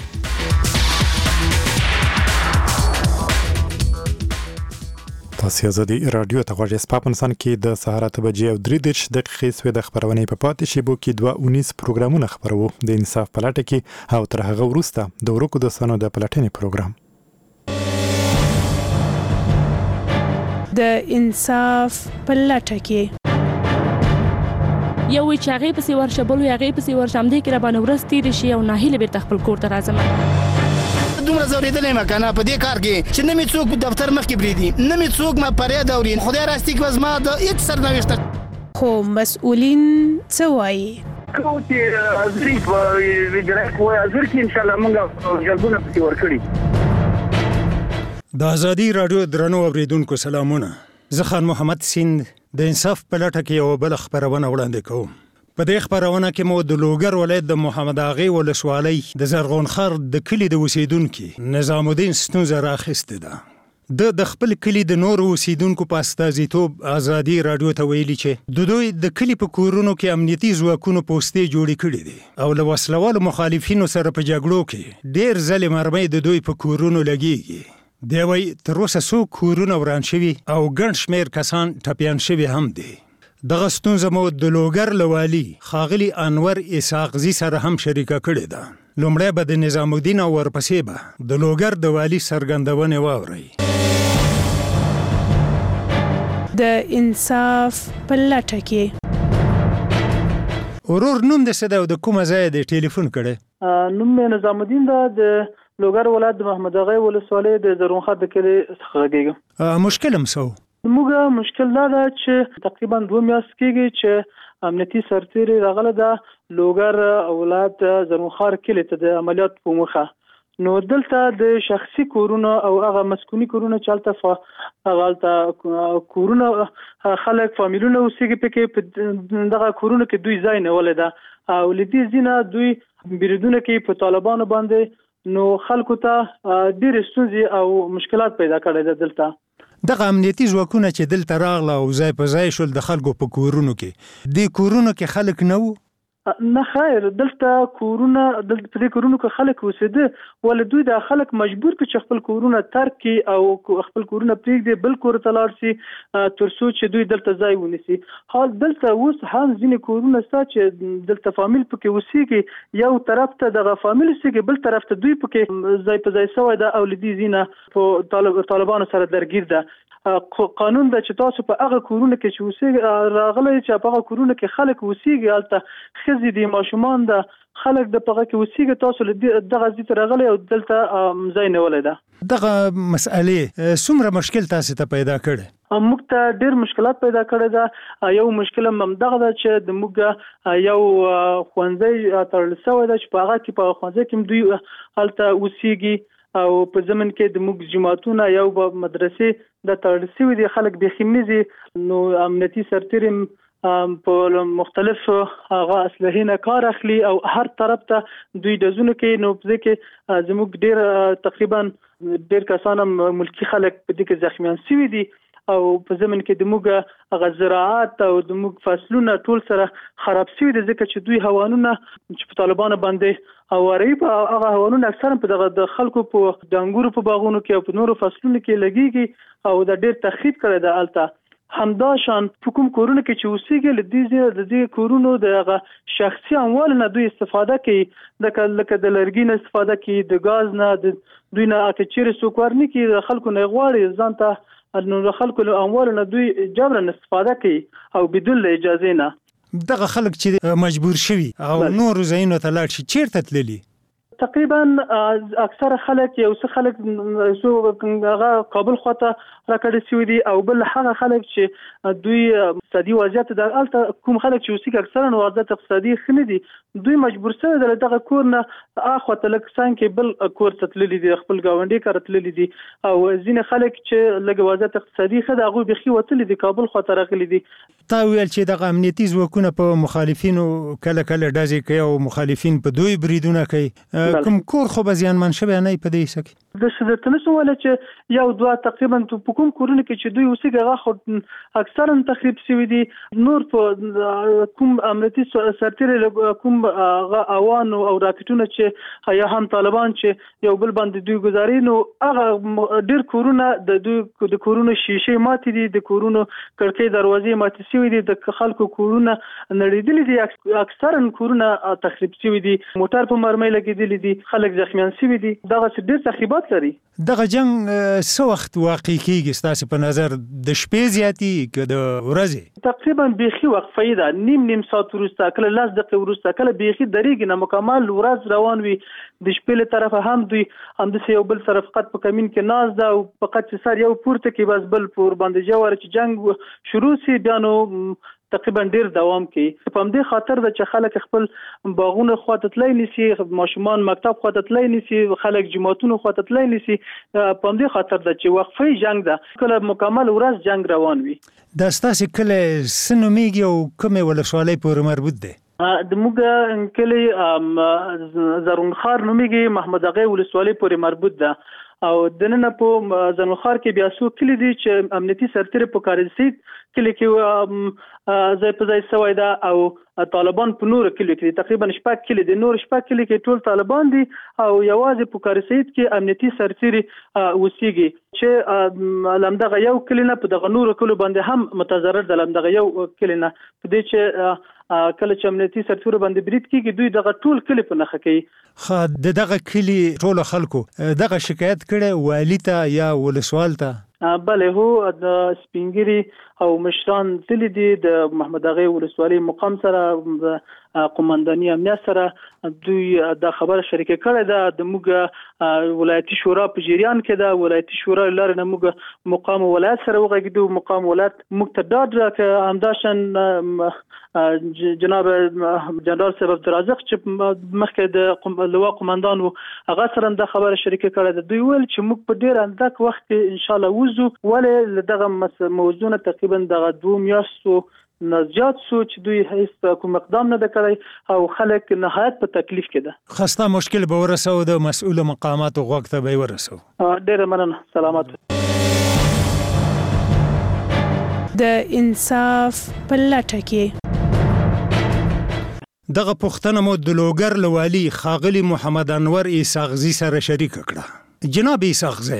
تاسو ازادي رادیو ته غواړئ په افغانستان کې د سهار اته بجې او درې دېرش دقیقې سوې د خبرونې په پاتې شیبو کې دوه اونیس پروګرامونه خبرو د انصاف پلاټه کې او تر هغه وروسته د ورکو د سنو د پلاټنې پروګرام د انصاف پلاټه کې یو چې هغه په سیور شبل یو هغه په سیور شم دي کې را باندې ورستې شي او ناهیله به تخپل کور ته راځم. دومره زوریدلې ما کنه په دې کار کې چې نه می څوک دفتر مخ کې بریدي نه می څوک ما پرې دورین خدای راستي کې وزما د هیڅ سرنوشت خو مسؤلین څه وایي کو چې ازري په ویډرا کوه ازر کې ان شاء الله موږ جلبونه پکې ورکړي. د ازادي رادیو درنو اوریدونکو سلامونه. زه خان محمد سیند د انصاف پلاټه کې یو بل خبرونه وړاندې کوم. په دې خبرونه کې مو د لوګر ولایت د محمد اغي ولسوالۍ د زرغون خر د کلی د اوسیدونکو نظام الدین ستونزه راخسته ده. د د خپل کلی د نور اوسیدونکو په استازیتوب ازادي رادیو ته ویلي چې د دوی د کلی په کورونو کې امنیتي ځواکونو پوسټې جوړې کړې دي او له وسلوالو مخالفینو سره په جګړو کې ډېر ځلې مرمۍ د دوی په کورونو لګېږي. دی وایي تر اوسه څو کورونه وران شوي او ګڼ شمېر کسان ټپیان شوي هم دي. دغه ستونزه مو د لوګر له والي ښاغلي انور اسحاقزي سره هم شریکه کړې ده. لومړی به د نظام الدین او ورپسې به د لوګر د والي څرګندونې واورئ. د انصاف پلاټه کې ورور نوم د څه دی او د کومه ځای دی ټلیفون کړی؟ نوم مې نظام الدین ده د لوګر ولایت د محمد اغا ولسوالۍ د زرغونخار د کلي څخه غږیږم. مشکل هم سو موږ مشکل دا ده چې تقریبا دوه میاشتې کېږي چې امنیتي سرتیري راغله د لوګر ولایت زرغونخار کلي ته د عملیات په موخه. نو دلته د شخصي کورونو او هغه مسکوني کورونو چالتہ هغه کورونو خلک فامیلونه اوسېږي پکې دغه کورونو کې دوی ځای نه ولدا او لدی زینه دوی بریدونه کې په طالبانو باندې نو خلکو ته ډېر ستونزې او مشکلات پیدا کړي دلته. دغه امنیتي ځواکونه چې دلته راغله او ځای په ځای شول د خلکو په کورونو کې د کورونو کې خلک نه وو؟ نه خیر، دلته کورونه دلته په دې کورونو کې خلک اوسېده ول دوی د خلک مجبور کړي چې خپل کورونه ترک کړي او خپل کورونه پرېږدي بل کور ته لاړ شي تر څو چې دوی دلته ځای ونیسي. حال دلته اوس هم ځینې کورونه شته چې دلته فامیل پکې اوسېږي، یو طرف ته دغه فامیل اوسېږي بل طرف ته دوی پکې ځای په ځای سوی ده او له دې ځینه په طالبانو سره درګیر ده. قانون ده چې تاسو په هغه کورونه کې چې اوسېږي راغلی چې په هغه کورونه کې خلک اوسېږي هلته ښځې دي ماشومان ده خلک د پغه کې اوسېږي تاسو له دغه ځای ته راغلی او دلته ځای نیولی ده. دغه مسئلې څومره مشکل تاسو ته پیدا کړی؟ موږ ته ډېر مشکلات پیدا کړی ده. یو مشکل هم همدغه ده چې د موږ یو ښوونځی تړل شوی ده چې په هغه کې په ښوونځی کې دوی هلته اوسېږي او په زمن کې د موږ جماعتونه یو مدرسې د تړل شوي دي خلک بیخي نه نو امنیتي سرتیري په مختلف هغه اسلحې نه کار اخلي او هر طرف ته دوی ډزونه کوي. نو په دې کې زموږ ډېر تقریبا ډېر کسان هم ملکي خلک په دې کې زخمیان شوي دي او په زمن کې د موږ هغه زراعت او د موږ فصلونه ټول سره خراب شوي دي ځکه چې دوی هوانونه چې په طالبانو باندې هواري په هغه هوانونه اکثرا په دغه د خلکو په د انګورو په باغونو کې او په نورو فصلونو کې لګيږي او د ډېر تخریب کړی ده هلته. همدا شان په کوم کورونو کې چې اوسېږي له دې د دې کورونو د هغه شخصي اموال نه دوی استفاده کوي لکه لکه د لرګي نه استفاده کوي د ګاز نه د دوی نه اته چیرې څوک ورني کوي د خلکو نه غواړي ځان ته نو د خلکو له اموال نه دوی جبرن استفاده کوي او بدون له اجازه نه. دغه خلک چې مجبور شوي او نور ځایونو ته لاړ شي چیرته تللي؟ تقریبا اکثر خلک یو څه خلک سو هغه کابل خواته راکړی شوي دي او بل هغه خلک چې دوی اقتصادي وضعیت د هلته کوم خلک چې اوسېږي اکثرا وضعیت اقتصادي ښه نه دي دوی مجبور شوي دي له دغه کور نه اخواته لږ څنګ کې بل کور ته تللي دي خپل ګاونډي کار تللي دي او ځینې خلک چې لږ وضعیت اقتصادي ښه ده هغوی بیخي وتلي دي کابل خواته راغلي دي. تا ویل چې دغه امنیتي ځواکونه په مخالفینو کله کله ډزې کوي او مخالفین په دوی بریدونه کوي کوم کور خو به زیانمن شوی نه په دې سکه د شدت نسو ولا چې یو دوه تقریبا په کوم کورونه کې چې دوی اوسېږي هغه خو اکثرا تخریب شوي دي نور په کوم امنیتي سرتیري کوم هغه اوان او راکټونه چې یا هم طالبان چې یو بل باندې دوی گزاري نو هغه ډېر کورونه د دوی د کورونو شیشه ماتې دي د کورونو کړکۍ دروازې ماتې شوي دي د خلکو کورونه نړېدلي دي اکثرا کورونه تخریب شوي دي موټر په مرمۍ لګېدلي دي خلک زخمیان شوي دي دغه ډېر تخریبات لري. دغه جنگ څه وخت واقع کیږي ستاسو په نظر د شپې زیاتی که د ورځې؟ تقریبا بیخي وقفه ده نیم نیم ساعت وروسته کله لس دقیقې وروسته کله بیخي درېږي نه مکمل ورځ روان وي د شپې له طرفه هم دوی همداسې یو بل سره فقط په کمین کې ناست ده او فقط چې سر یو پورته کې بس بل پر باندې جوړ چې جنگ شروع سي بیا نو تقریبا ډیر دوام کوي. په همدې خاطر ده چې خلک خپل باغونه خواته تللی نشي ماشومان مکتب خواته تللی نشي خلک جماعتونو خواته تللی نشي په همدې خاطر ده چې وقفه جنگ ده کله مکمل ورځ جنگ روان وي. دا ستاسو کله څه نومیږي او کومې ولسوالۍ پورې مربوط دی؟ د موږ کلی زرغونخار نومیږي محمد اغا ولسوالۍ پورې مربوط ده او دننه په زرغونخار کې بیا څو کلی دي چې امنیتي سرتیري په کارسید کلی کې ځای په ځای سوی ده او طالبان په نور کلی کې تقریبا شپږ کلی دي نور شپږ کلی کې ټول طالبان دي او یوازې په کارسید کې امنیتي سرتیري اوسېږي چې لمدغه یو کلی نه په دغه نور کلو باندې هم متضرر ده لمدغه یو کلی نه په دې چې کله چې امنیتي سرتیرو باندې برید کیږي دوی دغه ټول کلی په نخښه کوي. خا د دغه کلی ټول خلکو دغه شکایت کړي والی ته یا ولسوال ته؟ بله هو د سپینګری او مشران تللی دي د محمد اغا ولسوالۍ مقام سره قومنداني امنیت سره دوی د خبره شریکه کړې ده. د موږ ولایتي شورا په جریان کې ده. ولایتي شورا لاره نه موږ مقام ولایت سره وغږیدو. مقام ولایت موږ ته ډاډ راکړ همداشان جناب جنرال صاحب عبدالرزاق چې مخکې د لوا قومندان و هغه سره د خبره شریکه کړې ده. دوی ویل چې موږ په ډیر اندک وخت کې ان شاء الله وځو، ولې دغه موضوع تقریبا دغه دوه میاشتو نزیات سو چې دوی هیڅ کوم اقدام نه کړی او خلک نهایت په تکلیف کې ده. خسته مشکل به ورسو د مسؤل مقامات غوږ ته به ورسو. ډیر مننه. سلامات. د انصاف په لټه کې دغه پوښتنه مو د لوګر لوالي خاغلی محمد انور ایساغزي سره شریک کړه. جناب ایساغزي،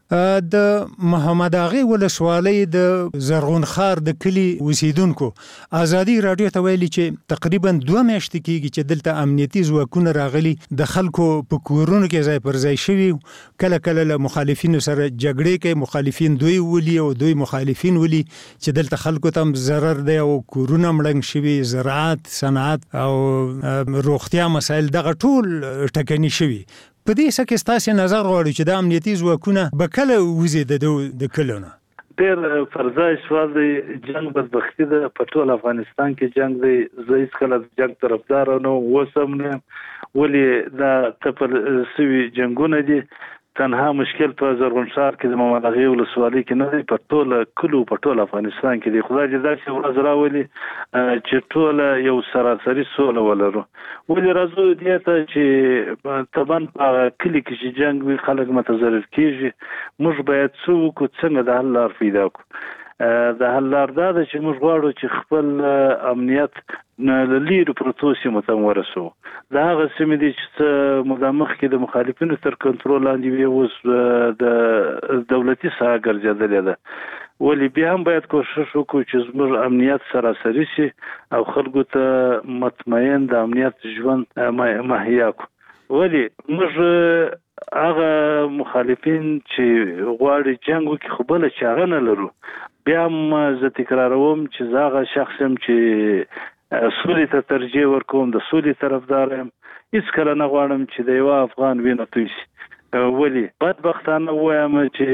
د محمد اغا ولسوالۍ د زرغون خار د کلی اوسیدونکو ازادي رادیو ته ویلي چې تقریبا دوه میاشتې کېږي چې دلته امنیتي ځواکونه راغلي د خلکو په کورونو کې ځای پر ځای شوي، کله کله له مخالفینو سره جګړې کوي، مخالفین دوی ولي او دوی مخالفین ولي چې دلته خلکو ته هم ضرر دی او کورونه مړنګ شوي، زراعت، صنعت او روغتیا مسایل دغه ټول ټکني شوي. په دې څه کې ستاسو نظر غواړي چې د امنیتي ځواکونه به کله وځي د کلو نه؟ ډېر فرضای سوال دی. جنگ بدبختي ده په ټول افغانستان کې جنگ دی. زه هیڅکله د جنگ طرفدار نه اوسم نه، ولې دا تپل سوي جنګونه دي. تنها مشکل په زرغون شهر کې د محمد اغا ولسوالۍ کې نه دی، په ټول کلو په ټول افغانستان کې دی. خدای دې داسې ورځ راولي چې ټول یو سراسري سوله ولرو. ولې راځو دې ته چې طبعا په کلي کې چې جنګ وي خلک متضرر کېږي. موږ باید څه وکړو، څنګه د حل لار پیدا کړو. د حل لار دا ده چې موږ غواړو چې خپل امنیت له لیرو پرتو سیمو ته ورسو. د هغه سیمې دي چې مدامخ کې د مخالفینو تر کنټرول لاندې وي، اوس د دولتي ساحه ګرځېدلې ده. ولې بیا هم باید کوشش وکړو چې زموږ امنیت سراسري شي او خلکو ته مطمئن د امنیت ژوند مهیا کړو. ولې موږ هغه مخالفین چې غواړي جنګ وکړي خو بله چاره نه لرو. بیا هم زه تکراروم چې زه هغه شخص یم چې سولې ته ترجیح ورکوم، د سولې طرفدار یم. هېڅکله نه غواړم چې د یوه افغان وینه توی شي. ولې بدبختانه ووایم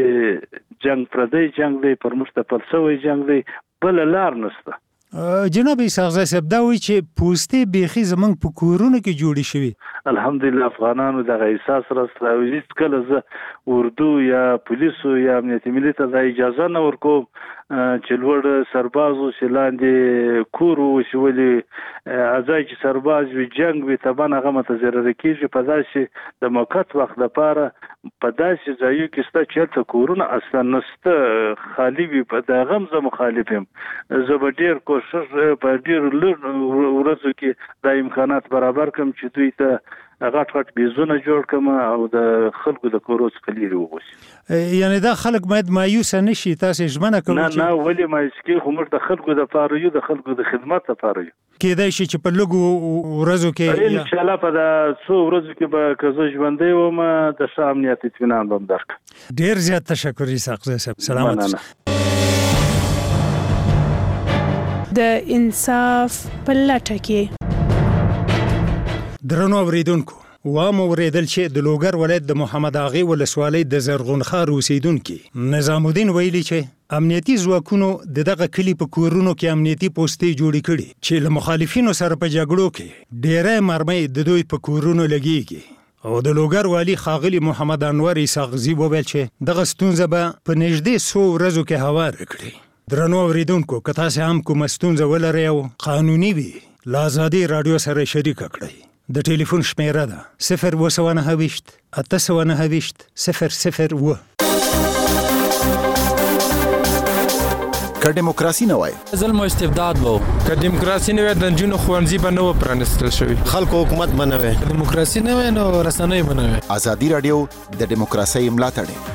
چې جنگ پردی جنگ دی، پر موږ تپل سوی جنگ دی، بله لار نشته. جناب ایساغزي صاحب دا وایي چې پوستې بیخي زموږ په کورونو کې جوړې شوي. الحمدلله افغانانو دغه احساس راسره او هېڅکله زه اردو یا پولیسو یا امنیتي ملي ته دا اجازه نه ورکوم چې لوړ سرباز اوسي، لاندې کور اوسي. ولې ځای چې سرباز وي جنګ وي طبعا هغه متضرر کېږي. په داسې د موقت وخت لپاره په داسې ځایو کې شته چې هلته کورونه اصلا نشته، خالي وي. په د هغه هم زه مخالف یم. زه به ډېر کوشش په ډېرو لږ ورځو کې دا امکانات برابر کړم چې دوی ته غټ غټ بیزونه جوړ کړم او د خلکو د کورو څخه لرې وباسي. یعنې دا خلک باید مایوسه نه شي. تاسې ژمنه کوئ؟ نه نه، ولې مایوس کېږو؟ خو موږ د خلکو دپاره یو، د خلکو د خدمت دپاره یو. کېدای شي چې په لږو ورځو کې انشاءالله په دا څو ورځو کې به که زه ژوندی وم د ښه امنیت اطمینان به م درکړم. ډېر زیات تشکر ایساغزي صاحب. سلامت. د انصاف په لټه کې درنو اوریدونکو، وامو ورېدل چې د لوګر ولایت د محمد اغا ولسوالۍ د زرغون خار اوسیدونکي نظام الدین ویلي چې امنیتي ځواکونو د دغه کلي په کورونو کې امنیتي پوستې جوړې کړي چې له مخالفینو سره په جګړو کې ډېری مرمۍ د دوی په کورونو لګېږي. او د لوګر والي خاغلی محمد انور ایساغزي وویل چې دغه ستونزه به په نږدې څو ورځو کې هواره کړي. درنو اوریدونکو، که تاسې هم کومه ستونزه ولرئ او قانوني وي له ازادي راډیو سره شریکه کړئ. د ټلیفون شمیره ده صفر اوه سوه نهه ویشت اته سوه نهه ویشت صفر صفر اوه. که دیموکراسي نه وای ظلم او استبداد وو. که دیموکراسي نه وای د نجونو ښوونځي به نه و پرانیستل شوي. خلکو حکومت به نه وای. که دیموکراسي نه وای نو رسنۍ به نه وای. ازادي راډیو د دیموکراسۍ ملاتړ.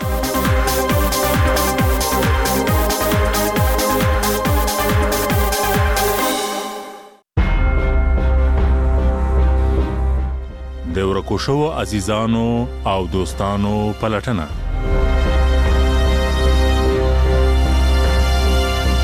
د ورکو شوو عزیزانو او دوستانو پلټنه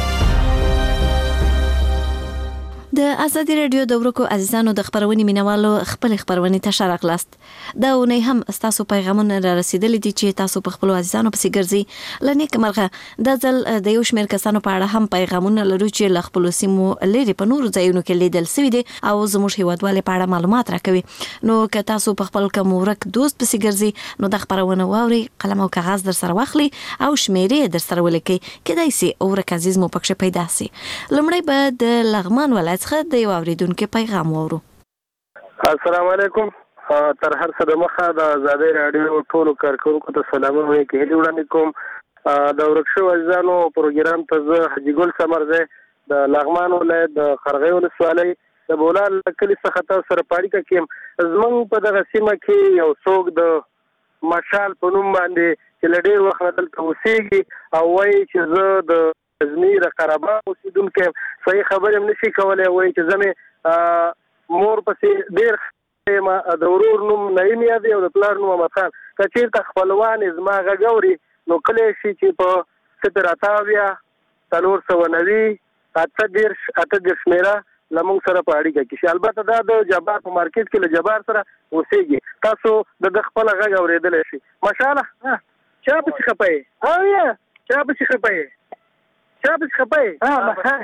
د ازادي رادیو د ورکو عزیزانو د خبرونې مینوالو خپل خبرونې ته شارک لاست دا ونی هم تاسو پیغامونه را رسیدلې دي چې تاسو په خپل عزیزانو پسې ګرځي لنی کمرغه د ځل د یو شمېر کسانو په اړه هم پیغامونه لرو چې ل خپل سیمو لري په نور ځایونو کې لیدل سوي دي او زموږ هیوادوالو په اړه معلومات راکوي نو که تاسو په خپل کوم ورک دوست پسې ګرځي نو د خبرونه واوري قلم او کاغذ در سره واخلي او شمیرې در سره ولیکي کدای سي ورک عزیز مو پکښه پیدا سي لمړی به د لغمان ولایت څخه د یو اوریدونکو پیغام وورو. السلام علیکم. تر هر څه د مخه د آزادۍ رادیو ټولو کارکونکو ته سلامونه وایم کې هلي وړاندې کوم د ورکشو ځانو پروګرام ته زه حجي ګل سمرزه د لغمان ولایت د خرغې ولسوالۍ د بولال کلی څخه تاسو سره پاړیکه کېم. زمونږ په دغه سیمه کې یو څوک د مشال په نوم باندې چې له ډېر وخت نه دلته اوسېږي او وایي چې زه د ازمیر قرابا اوسیدونکو صحیح خبر هم نشي کولای وایي چې زمې مور پسې ډېر ما د ورور نوم نعیم یادي او د پلار نوم احمد خان کچېرته خپلوان زما غږوري نو کله شي چې په صفر اتاویا څلور سوه نوي اته دېرش اته دېرش میرا لمونږ سره په اړیکه کې شي. البته دا د جبار په مارکیټ کې له جبار سره اوسېږي تاسو د خپل غږ اورېدلی شي. ماشاءالله چا پسې خپئ او یا چا پسې خپئ چا پسې خپئ.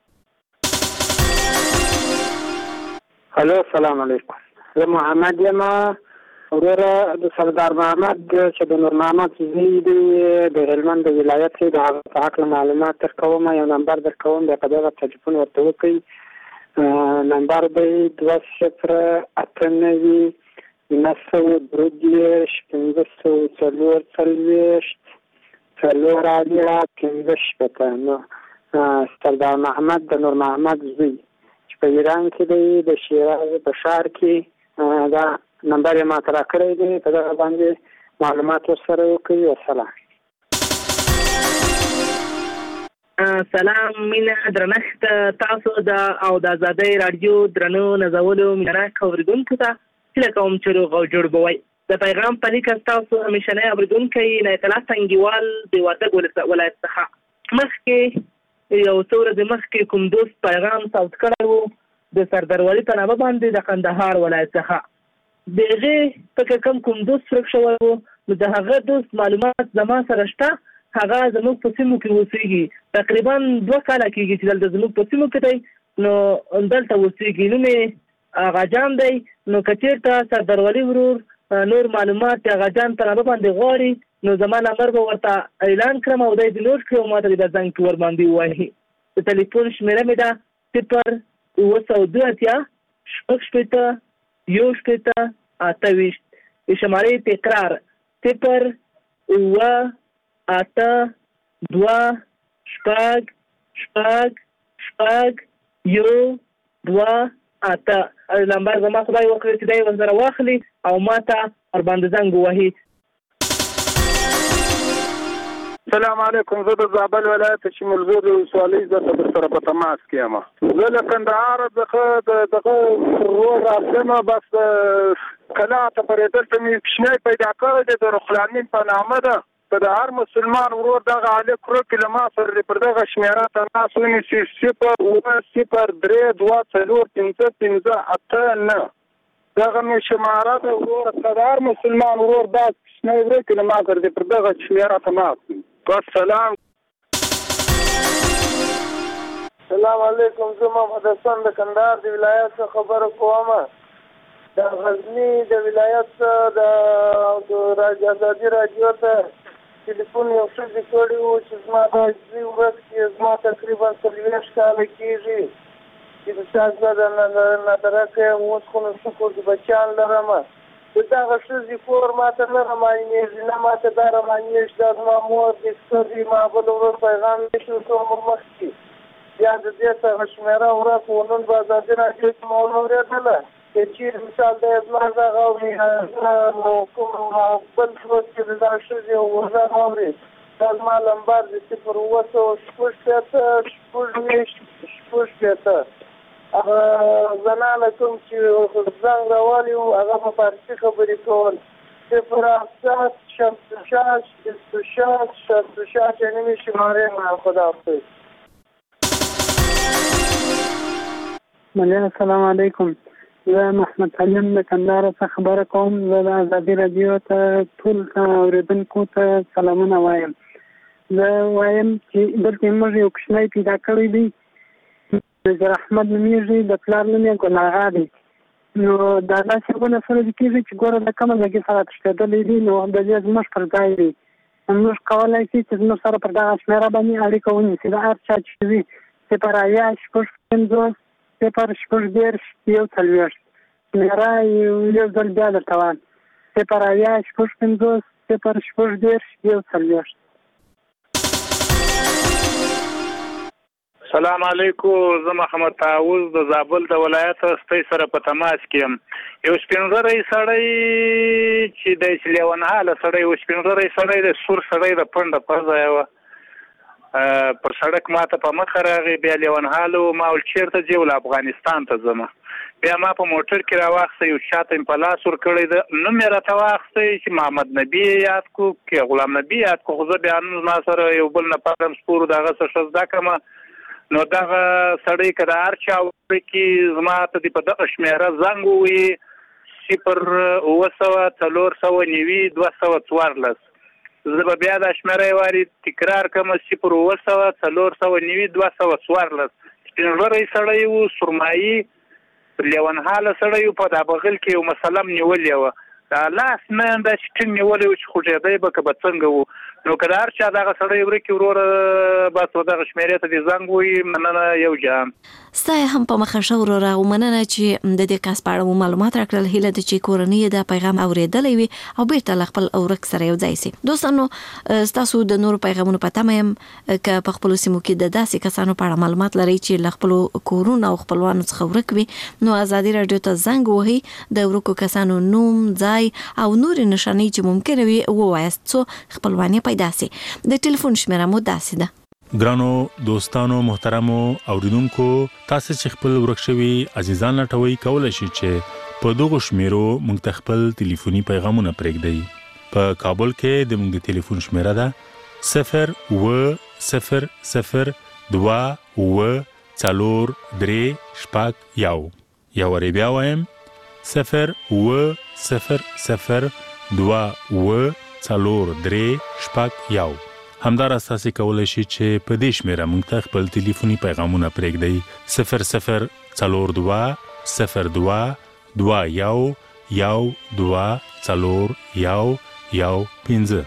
هلو السلام علیکم. زه محمد یم وروره د سردار محمد چې د نور محمد زوی دی د هلمند د ولایت دی د هغه په هکله معلومات درکوم یو نمبر درکوم بیا په دغه تلیفون ورته وکړئ نمبر دی دوه صفر اته نوي نهه سوه درې دېرش پنځه سوه څلور څلوېښت څلور اویا پنځه شپېته. نو سردار محمد د نور محمد زوی چې په ایران کې دی د شیراز په ښار کې دا نمبر یې ماته راکړی دی په دغه باندې معلومات ورسره وکړي. وسلام. سلام مینه درنښت تاسو د او د آزادۍ رادیو درنو نازولو مینهناک اورېدونکو ته هیله کوم چې روغ او جوړ به وئ. د پیغام په لیک ستاسو همیشنی اورېدونکی عنایت الله سنګیوال د وردګ ولایت څخه مخکې یو څو ورځې مخکې کوم دوست پیغام ساوت کړی و د سرداروالي په نامه باندې د قندهار ولایت څخه د هغې پکې کوم کوم دوست ورک شوی و نو د هغه دوست معلومات زما سره شته هغه زموږ په سیمو کې اوسېږي تقریبا دوه کاله کېږي چې دلته زموږ په سیمو کې دی نو دلته اوسېږي نوم یې اغاجان دی نو که چېرته سرداروالي ورور نور معلومات د اغاجان په نامه باندې غواړي نو زما نمبر به ورته اعلان کړم او دی دې نوټ کړي او ما ته دې دا زنګ کې ور باندې ووایي. د تلیفون شمېره مې ده صفر اووه سوه دوه اتیا شپږ شپېته یو شپېته اته ویشت. د شمارې تکرار صفر اووه اته دوه شپږ شپږ شپږ یو دوه اته نمبر زما خدای وکړي چې دی ورسره واخلي او ما ته ورباندې زنګ ووهي. السلام علیکم. زه د زابل ولایت چې ملګرو ولسوالۍ زه در سره په تماس کې یم. زه له کندهار څخه دغه ورور راځم بس کله ته پرېدل ته مې کوچنی پیدا کړی دی د رخلانین په نامه ده که د هر مسلمان ورور دغه هلک ورک له ما سره دې پر دغه شمېره تماس ونیسي صفر اووه صفر درې دوه څلور پنځه پنځه اته نه دغه مې شماره ده ورور که د هر مسلمان ورور دا کوچنی ورک له ما سره دې پر دغه شمېره تماس والسلام. السلام علیکم. زه محمد حسن د کندهار د ولایت څخه خبره کوم. د غزني د ولایت د آزادي رادیو ته ټلیفون یو ښځې کړی و چې زما دا زوی ورک چې زما تقریبا څلوېښت کاله کېږي چې د چا زه نادرکه یم اوس خو نو شکر د بچیان لرم د دغه ښځې کور ماته نه رامعلومېږي نه ماته دا رامعلومېږي دا زما مور دې سترګې ما بل ورور پیغام نشو کوم مخکې بیا د دې څخه شمېره ورک و نن په ازادي راډیو کې مو واورېدله چې چیرې مثال دی زما غږ اوري نو کوم بل څوک چې د دغه ښځې غږ اوري دا زما لمبر د صفر اووه سوه شپږ شپېته شپږ ویشت شپږ شپېته هغه زنانه کوم چې زنګ راوالي وو هغه په فارسي خبرې کول صفر هفتاد شصت و شش بیست و شش شصت و شش یعنې مې شمارې ما خداحافظ. ملي السلام علیکم. زه محمد سلیم د کندهار څخه خبره کوم. زه د ازادي رادیو ته ټول اورېدونکو ته سلامونه وایم. زه وایم چې دلته موږ یو کوچنی پیدا کړی دی، نظر احمد نومیږي، د پلار نوم یې ګل اغا دی. نو دا داسې ونه سره کېږي چې ګوره د کومه ځای سره تښتېدلی دي، نو د دې زموږ پر ځای دی. موږ کولی شي چې زموږ سره پر دغه شمېره باندې اړیکه ونیسي. د هر چا چې وي صفر اویا شپږ پنځوس صفر شپږ دېرش یو څلوېښت شمېره یو ځل بیا درته وایم، صفر اویا شپږ پنځوس صفر شپږ دېرش یو څلوېښت. سلام علیکم. زه محمد تعوض د زابل د ولایت ستۍ سره په تماس کې یم. یو سپینږیری سړی چې د لیونهاله سړی و، سپینږیری سړی د سور سړی د پنډه پزه یې وه، پر سړک ماته په مخه راغی، بیا لیونهاله و. ما ویل چېرته ځې؟ ول افغانستان ته ځمه. بیا ما په موټر کې راواخیستی، یو چاته مې په لاس ورکړی ده، نوم یې راته واخیستی چې محمد نبي یې یاد کړو که غلام نبي یاد کړو، خو زه بیا نوم زما سره یو بل نفر هم سپور د هغه څه ښه زده کړمه. نو دغه سړی که د هر چا وړ کې زما ته دې په دغه شمېره زنګ ووایي، صفر اوه سوه څلور سوه نوي دوه سوه څوارلس. زه به بیا دا شمېره یې وارې تکرار کړم، صفر اوه سوه څلور سوه نوي دوه سوه څوارلس. سپینږیری سړی و، سرمایي لیونهاله سړی و، په دا بغل کې یو مسله م نیولې وه، دا لاس نه دا چې ټینګ نیولی و چې خوږېدی به که به څنګه و. نو که د هر چا دغه سړی ورکي وروره بس دغه شمېرې ته دې زنګ ووایي. مننه یو جان. ستا یې هم په مخه ښه وروره، او مننه چې د دې کس په اړه مو معلومات راکړل. هیله ده چې کورنۍ یې دا پیغام اورېدلی وي او بیرته له خپل ورک سره یو ځای سي. دوستانو، ستاسو د نورو پیغامونو په تمه یم که په خپلو سیمو کې د داسې کسانو په اړه معلومات لرئ چې له خپلو کورونو او خپلوانو څخه ورک وي، نو ازادي راډیو ته زنګ وهئ، د ورکو کسانو نوم، ځای او نورې نښانې چې ممکنه وي ووایاست څو خپلوان یې پیدا سي. د ټلیفون شمېره مو داسې ده: ګرانو دوستانو محترمو اوریدونکو، تاسو چې خپل ورک شوي عزیزان لټوي، کولی شئ چې په دغو شمیرو موږ ته خپل ټلیفوني پیغامونه پرېږدئ. په کابل کې د موږ د ټلیفون شمیره ده صفر اوه صفر صفر دوه اوه څلور درې شپږ یو. یو وارې بیا وایم، صفر اوه صفر صفر دوه اوه څلور درې شپږ یو. همداراز تاسو کولی شئ چې په دې شمیره موږ ته خپل ټلیفوني پیغامونه پرېږدئ: صفر صفر څلور دوه صفر دوه دوه یو یو دوه څلور یو یو پنځه.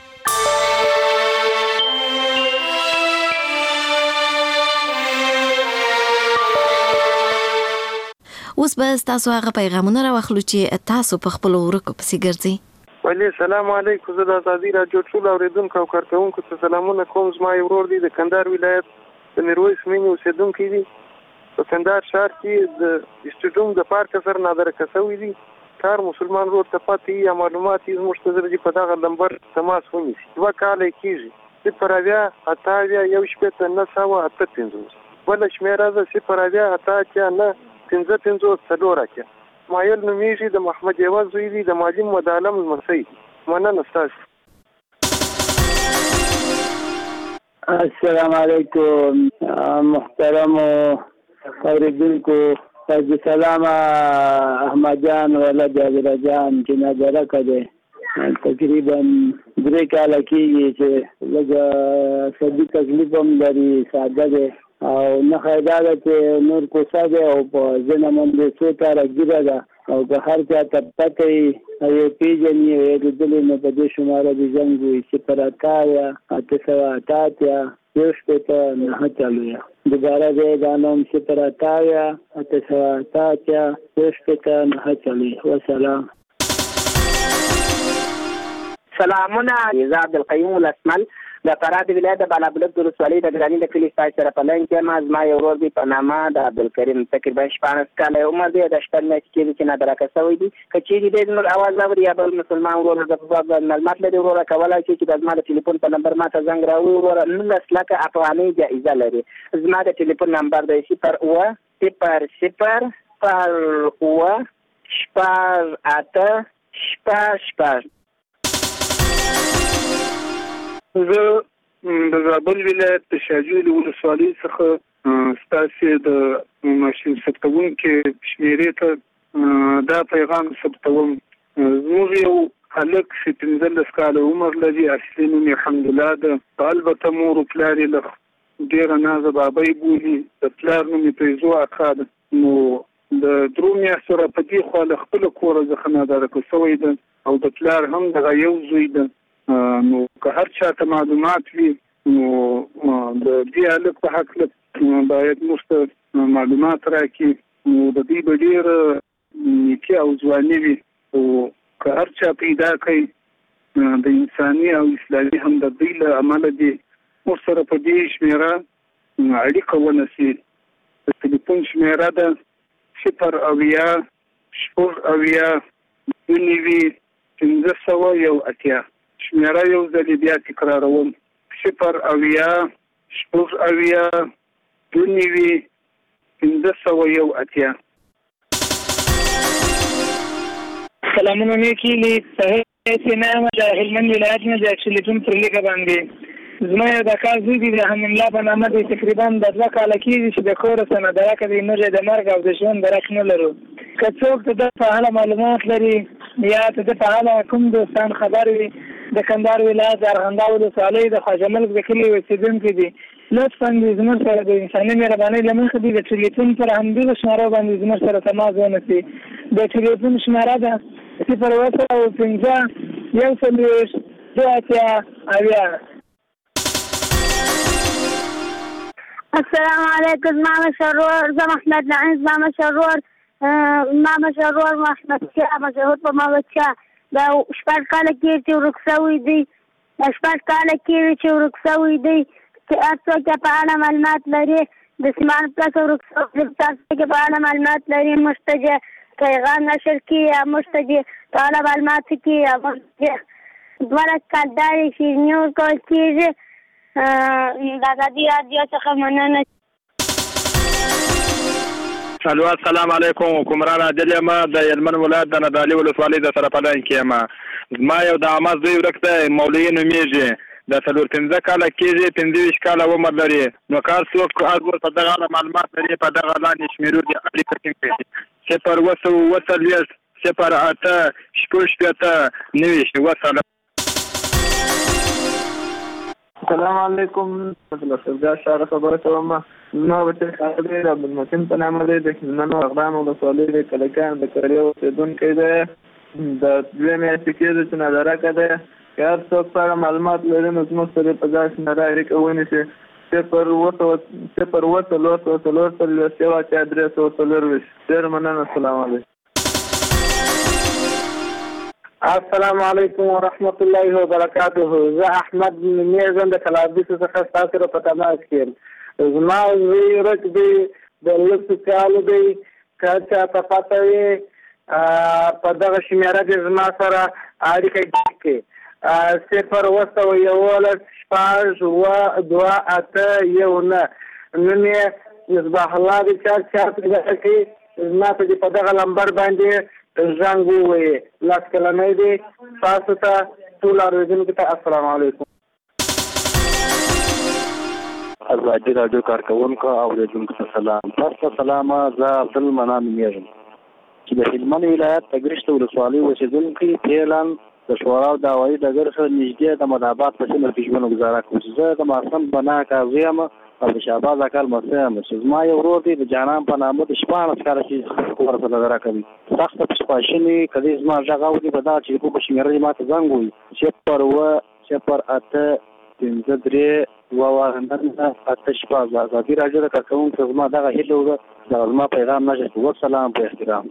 اوس به تاسو هغه پیغامونه راوخلو چې تاسو په خپل ورکو پسې ګرځئ. ولی السلام علیکم. زه د ازادي راډیو ټول اوریدونکو او کارکونکو ته سلامونه کوم. زما یو ورور دی د کندهار ولایت د میرویس مینې اوسېدونکی دی. په کندهار ښار کې د اسټډیوم د پارک سره نادرکه شوی دی. کار مسلمان ورور ته پاتې یا معلومات یې زموږ ته ضروري په دغه نمبر تماس ونیسي. دوه کاله کېږي. صفر اویا اته اویا یو شپېته نهه سوه اته پنځوس. بله شمېره ده صفر اویا اته اتیا نه پنځه پنځوس څلور اتیا. مایل نومیږي، د محمد یوه زوی دی، د معلم مدالم لمسی دی. مننه ستاسو. السلام علیکم محترم اوریدونکو. حاجی سلام احمد جان ولد عبدالجان چې نظره کده تقریبا درې کاله کېږي چې لږ صدي تکلیف هم لري، ساده دی او نه خیدا ده چې نور کوڅه دی او په ځینه باندې څو تاره ګیره ده او که هر چا ته پته یې یو پېژني او یې لیدلی نو په دې شماره د زنګ وي صفر اته اویا اته سوه اته اتیا یو شپېته نهه څلوېښت. دوباره دی دا نوم صفر اته اویا اته سوه اته اتیا یو شپېته نهه څلوېښت. وسلام. سلامونه. زه عبدالقیوم الاسمل د فراه ولایت د بالابلوک د ولسوالۍ د ګراني د کلي ستاسو سره په لاین کې یم. زما یو ورور دی په نامه د عبدالکریم، تقریبا شپاړس کاله یې عمر دی. د شپږ میاشتې کېږي چې نادرکه شوی دی. که چېرې دی زموږ اواز اوري یا بل مسلمان ورور د معلومات لري، وروره کولی شي چې د زما د ټلیفون په نمبر ما ته زنګ راوړي. وروره نولس لکه افغانۍ جایزه لري. زما د ټلیفون نمبر دی صفر اوه صفر صفر صفر اوه شپږ اته شپږ شپږ. زه د زابل ولایت د شاجوی ولسوالۍ څخه ستاسو د ماشين ثبتونکو شمیرې ته دا پیغام ثبتوم. زموږ یو هلک چې پنځلس کاله عمر لري، اصلي نوم یې حمدالله ده. البته مور او پلار یې له ډېره نازه بابۍ بولي، د پلار نوم یې فیضو اکا ده. نو د درو میاشتو را په دې خوا له خپله کوره څخه نادرکه شوی ده او د پلار هم دغه یو زوی ده. نو که هر چاته معلومات وي نو د دې هلک په هکله باید موږ ته معلومات راکړي. نو د دې به ډېره نیکي او ځواني وي او که هر چا پیدا کوي د انساني او اسلامي همدردۍ له امله دې موږ سره په دې شمېره اړیکه ونیسي. د ټلیفون شمېره ده صفر اویا شپږ اویا دوه نوي پنځه سوه یو اتیا. شمېره یو ځلې بیا تکراروم، صفر اویا شپږ اویا دوه نوي پنځه سوه یو اتیا. سلامونه نیکی لی صحیح سینامه د هلمند ولایت نه د اکشلیتون پر لیکه باندې زما یو د کار زوی دی د حمدالله په نامه دی. تقریبا د دوه کاله کېږي چې د کوره سندرکه دی، موږ د مرګ او د ژوند درک نه لرو. که څوک د ده په اړه معلومات لري یا د ده په اړه کوم دوستان خبر وي، د کندهار ولایت د ارغنداب ولسوالۍ د خواجه ملک د کلي اوسېدونکي دي، لطفا زموږ سره د انساني مهربانۍ له مخې دي د ټلیفون پر همدغه شماره باندې زموږ سره تماس ونیسي. د ټلیفون شماره ده صفر اوه سوه پنځه یو څلوېښت دوه اتیا اویا. السلام علیکم. ماما شرور، زه محمد نعیم ماما شرور، ماما شرور محمد شاه مشهور په ماما شاه. دا شپږ کاله کېږي چې ورک شوی دی، شپږ کاله کېږي چې ورک شوی دی. چې هر څوک په اړه معلومات لري د سیمان پلس ورک شوی دی، تاسو په اړه معلومات لري موږ ته پیغام نشر کړي یا موږ ته په اړه معلومات کړي یا موږ دوه کال داري شیریني ورکول کېږي. د ازادي راډیو څخه مننه. الو السلام علیکم. حکمران عادل یم د هلمند ولایت د نادعلي ولسوالۍ د سرپلن کې یم. زما یو د عامه زوی ورک دی، مولوي نومیږي، د څلور پنځه کاله کېږي، پنځه ویشت کاله عمر لري. نو کار څوک ازور په دغه اړه معلومات لري په دغه لاندې شمیرو دي اړیکه ټینګ کړي. صفر اوه سوه اوه څلوېښت صفر اته شپږ شپېته نوي وسلام. السلام علیکم. د شهر خبره کوم. زما بچی خالد عبدالمتین په نامه دی، د هلمند اغرام ولسوالۍ د کلکان د کړې اوسېدونکی دی. د دوې میاشتې کېږي چې نادرکه دی. که هر څوک په اړه معلومات لري نو زموږ سره په دغه شمېره اړیکه ونیسي. صفر اوه سوه صفر اوه څلور سوه څلور څلوېښت یو اتیا درې سوه څلورویشت. ډېر مننه. السلام علیکم. السلام علیکم ورحمت الله وبرکاته. زه احمد میرزم د کلابیسو څخه ستاسو سره په تماس کې یم. زما زوی ورک دی، د لسو کالو دی. که چاته پته وي په دغه شمېره کې زما سره اړیکه کړي. صفر اوه سوه یولس شپږ اوه دوه اته یو نه. نوم یې مصباح الله دی. چا چا پیدا کړي زما ته په دغه لمبر باندې زنګ ووایي. لاس کلنی دی. تاسو ته ټول اورېدونکو ته السلام علیکم. ازادي راډیو کارکوونکو او اورېدونکو ته سلام. تاسو ته سلام. زه عبدالمنان نومیږم چې د هلمند ولایت د ګرشت ولسوالۍ اوسېدونکی فعلاً د شورا او د هوایي ډګر سره نږدې د مدابات په سیمه کې ژوند ګزاره کوم. زه د ماسم بنا قاضي یم او د شهباز اکا لمسی یم چې زما یو ورور دی د جانان په نامه د شپاړس کاله چې کور سره نظره کوي. سخته پسپاشنې کدی زما غږ اوري په دغه چې په شمېره یې ماته زنګ ووایي. صفر اوه صفر اته پنځه درې اوه اوه اته شپږ. ازادي راډیو د کارکوونکو زما دغه هیله وه د زما پیغام نشر کړو. والسلام په احترام.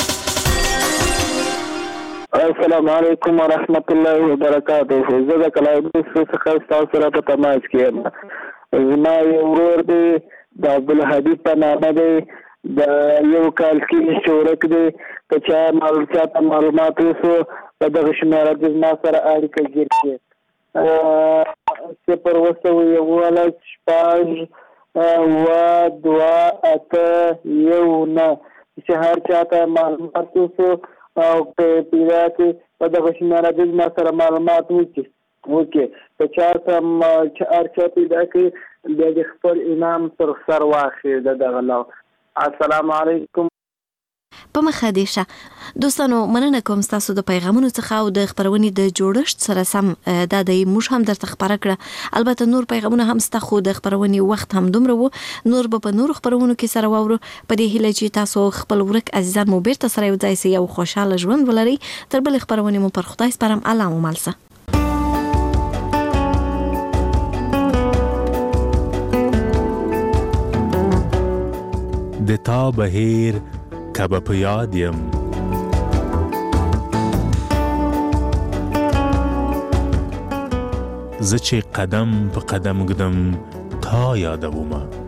السلام علیکم ورحمت الله وبرکاته. زه د کلابیسو څخه ستاسو سره په تماس کې یم. زما یو ورور دی د عبدالحبیب په نامه دی، د یو کال کې چې ورک دی. که چا چاته معلومات وسو په دغه شمېره کې زما سره اړیکه ګیر کړي. صفر اوه سوه یولس شپږ اوه دوه اته یو نه. چې هر چاته معلومات وسو او په پیدا کې په دغه شمېره کې زما سره معلومات وکړي. اوکې که چا ته هر چا پیدا کړي بیا د خپل امام پر سر واخی د دغه لو. السلام علیکم. په مخه دې شه دوستانو، مننه کوم تاسو د پیغامونو څخه او د خبرونې د جوړښت سره سم دا د موږ هم درته خبره کړه. البته نور پیغامونه هم ستا، خو د خبرونې وخت هم دومره وو، نور به په نور خبرونو کې سره واورو. په دې هیله چې تاسو خپل ورک عزیزان مو بیرته سره یو ځای سي او خوشاله ژوند ولري. تر بل خبرونې مو پر خدای سپارم. الله مو مالسه. د تا بهیر کبه په یاد یم، زه چې قدم په قدم ږدم تا یادومه.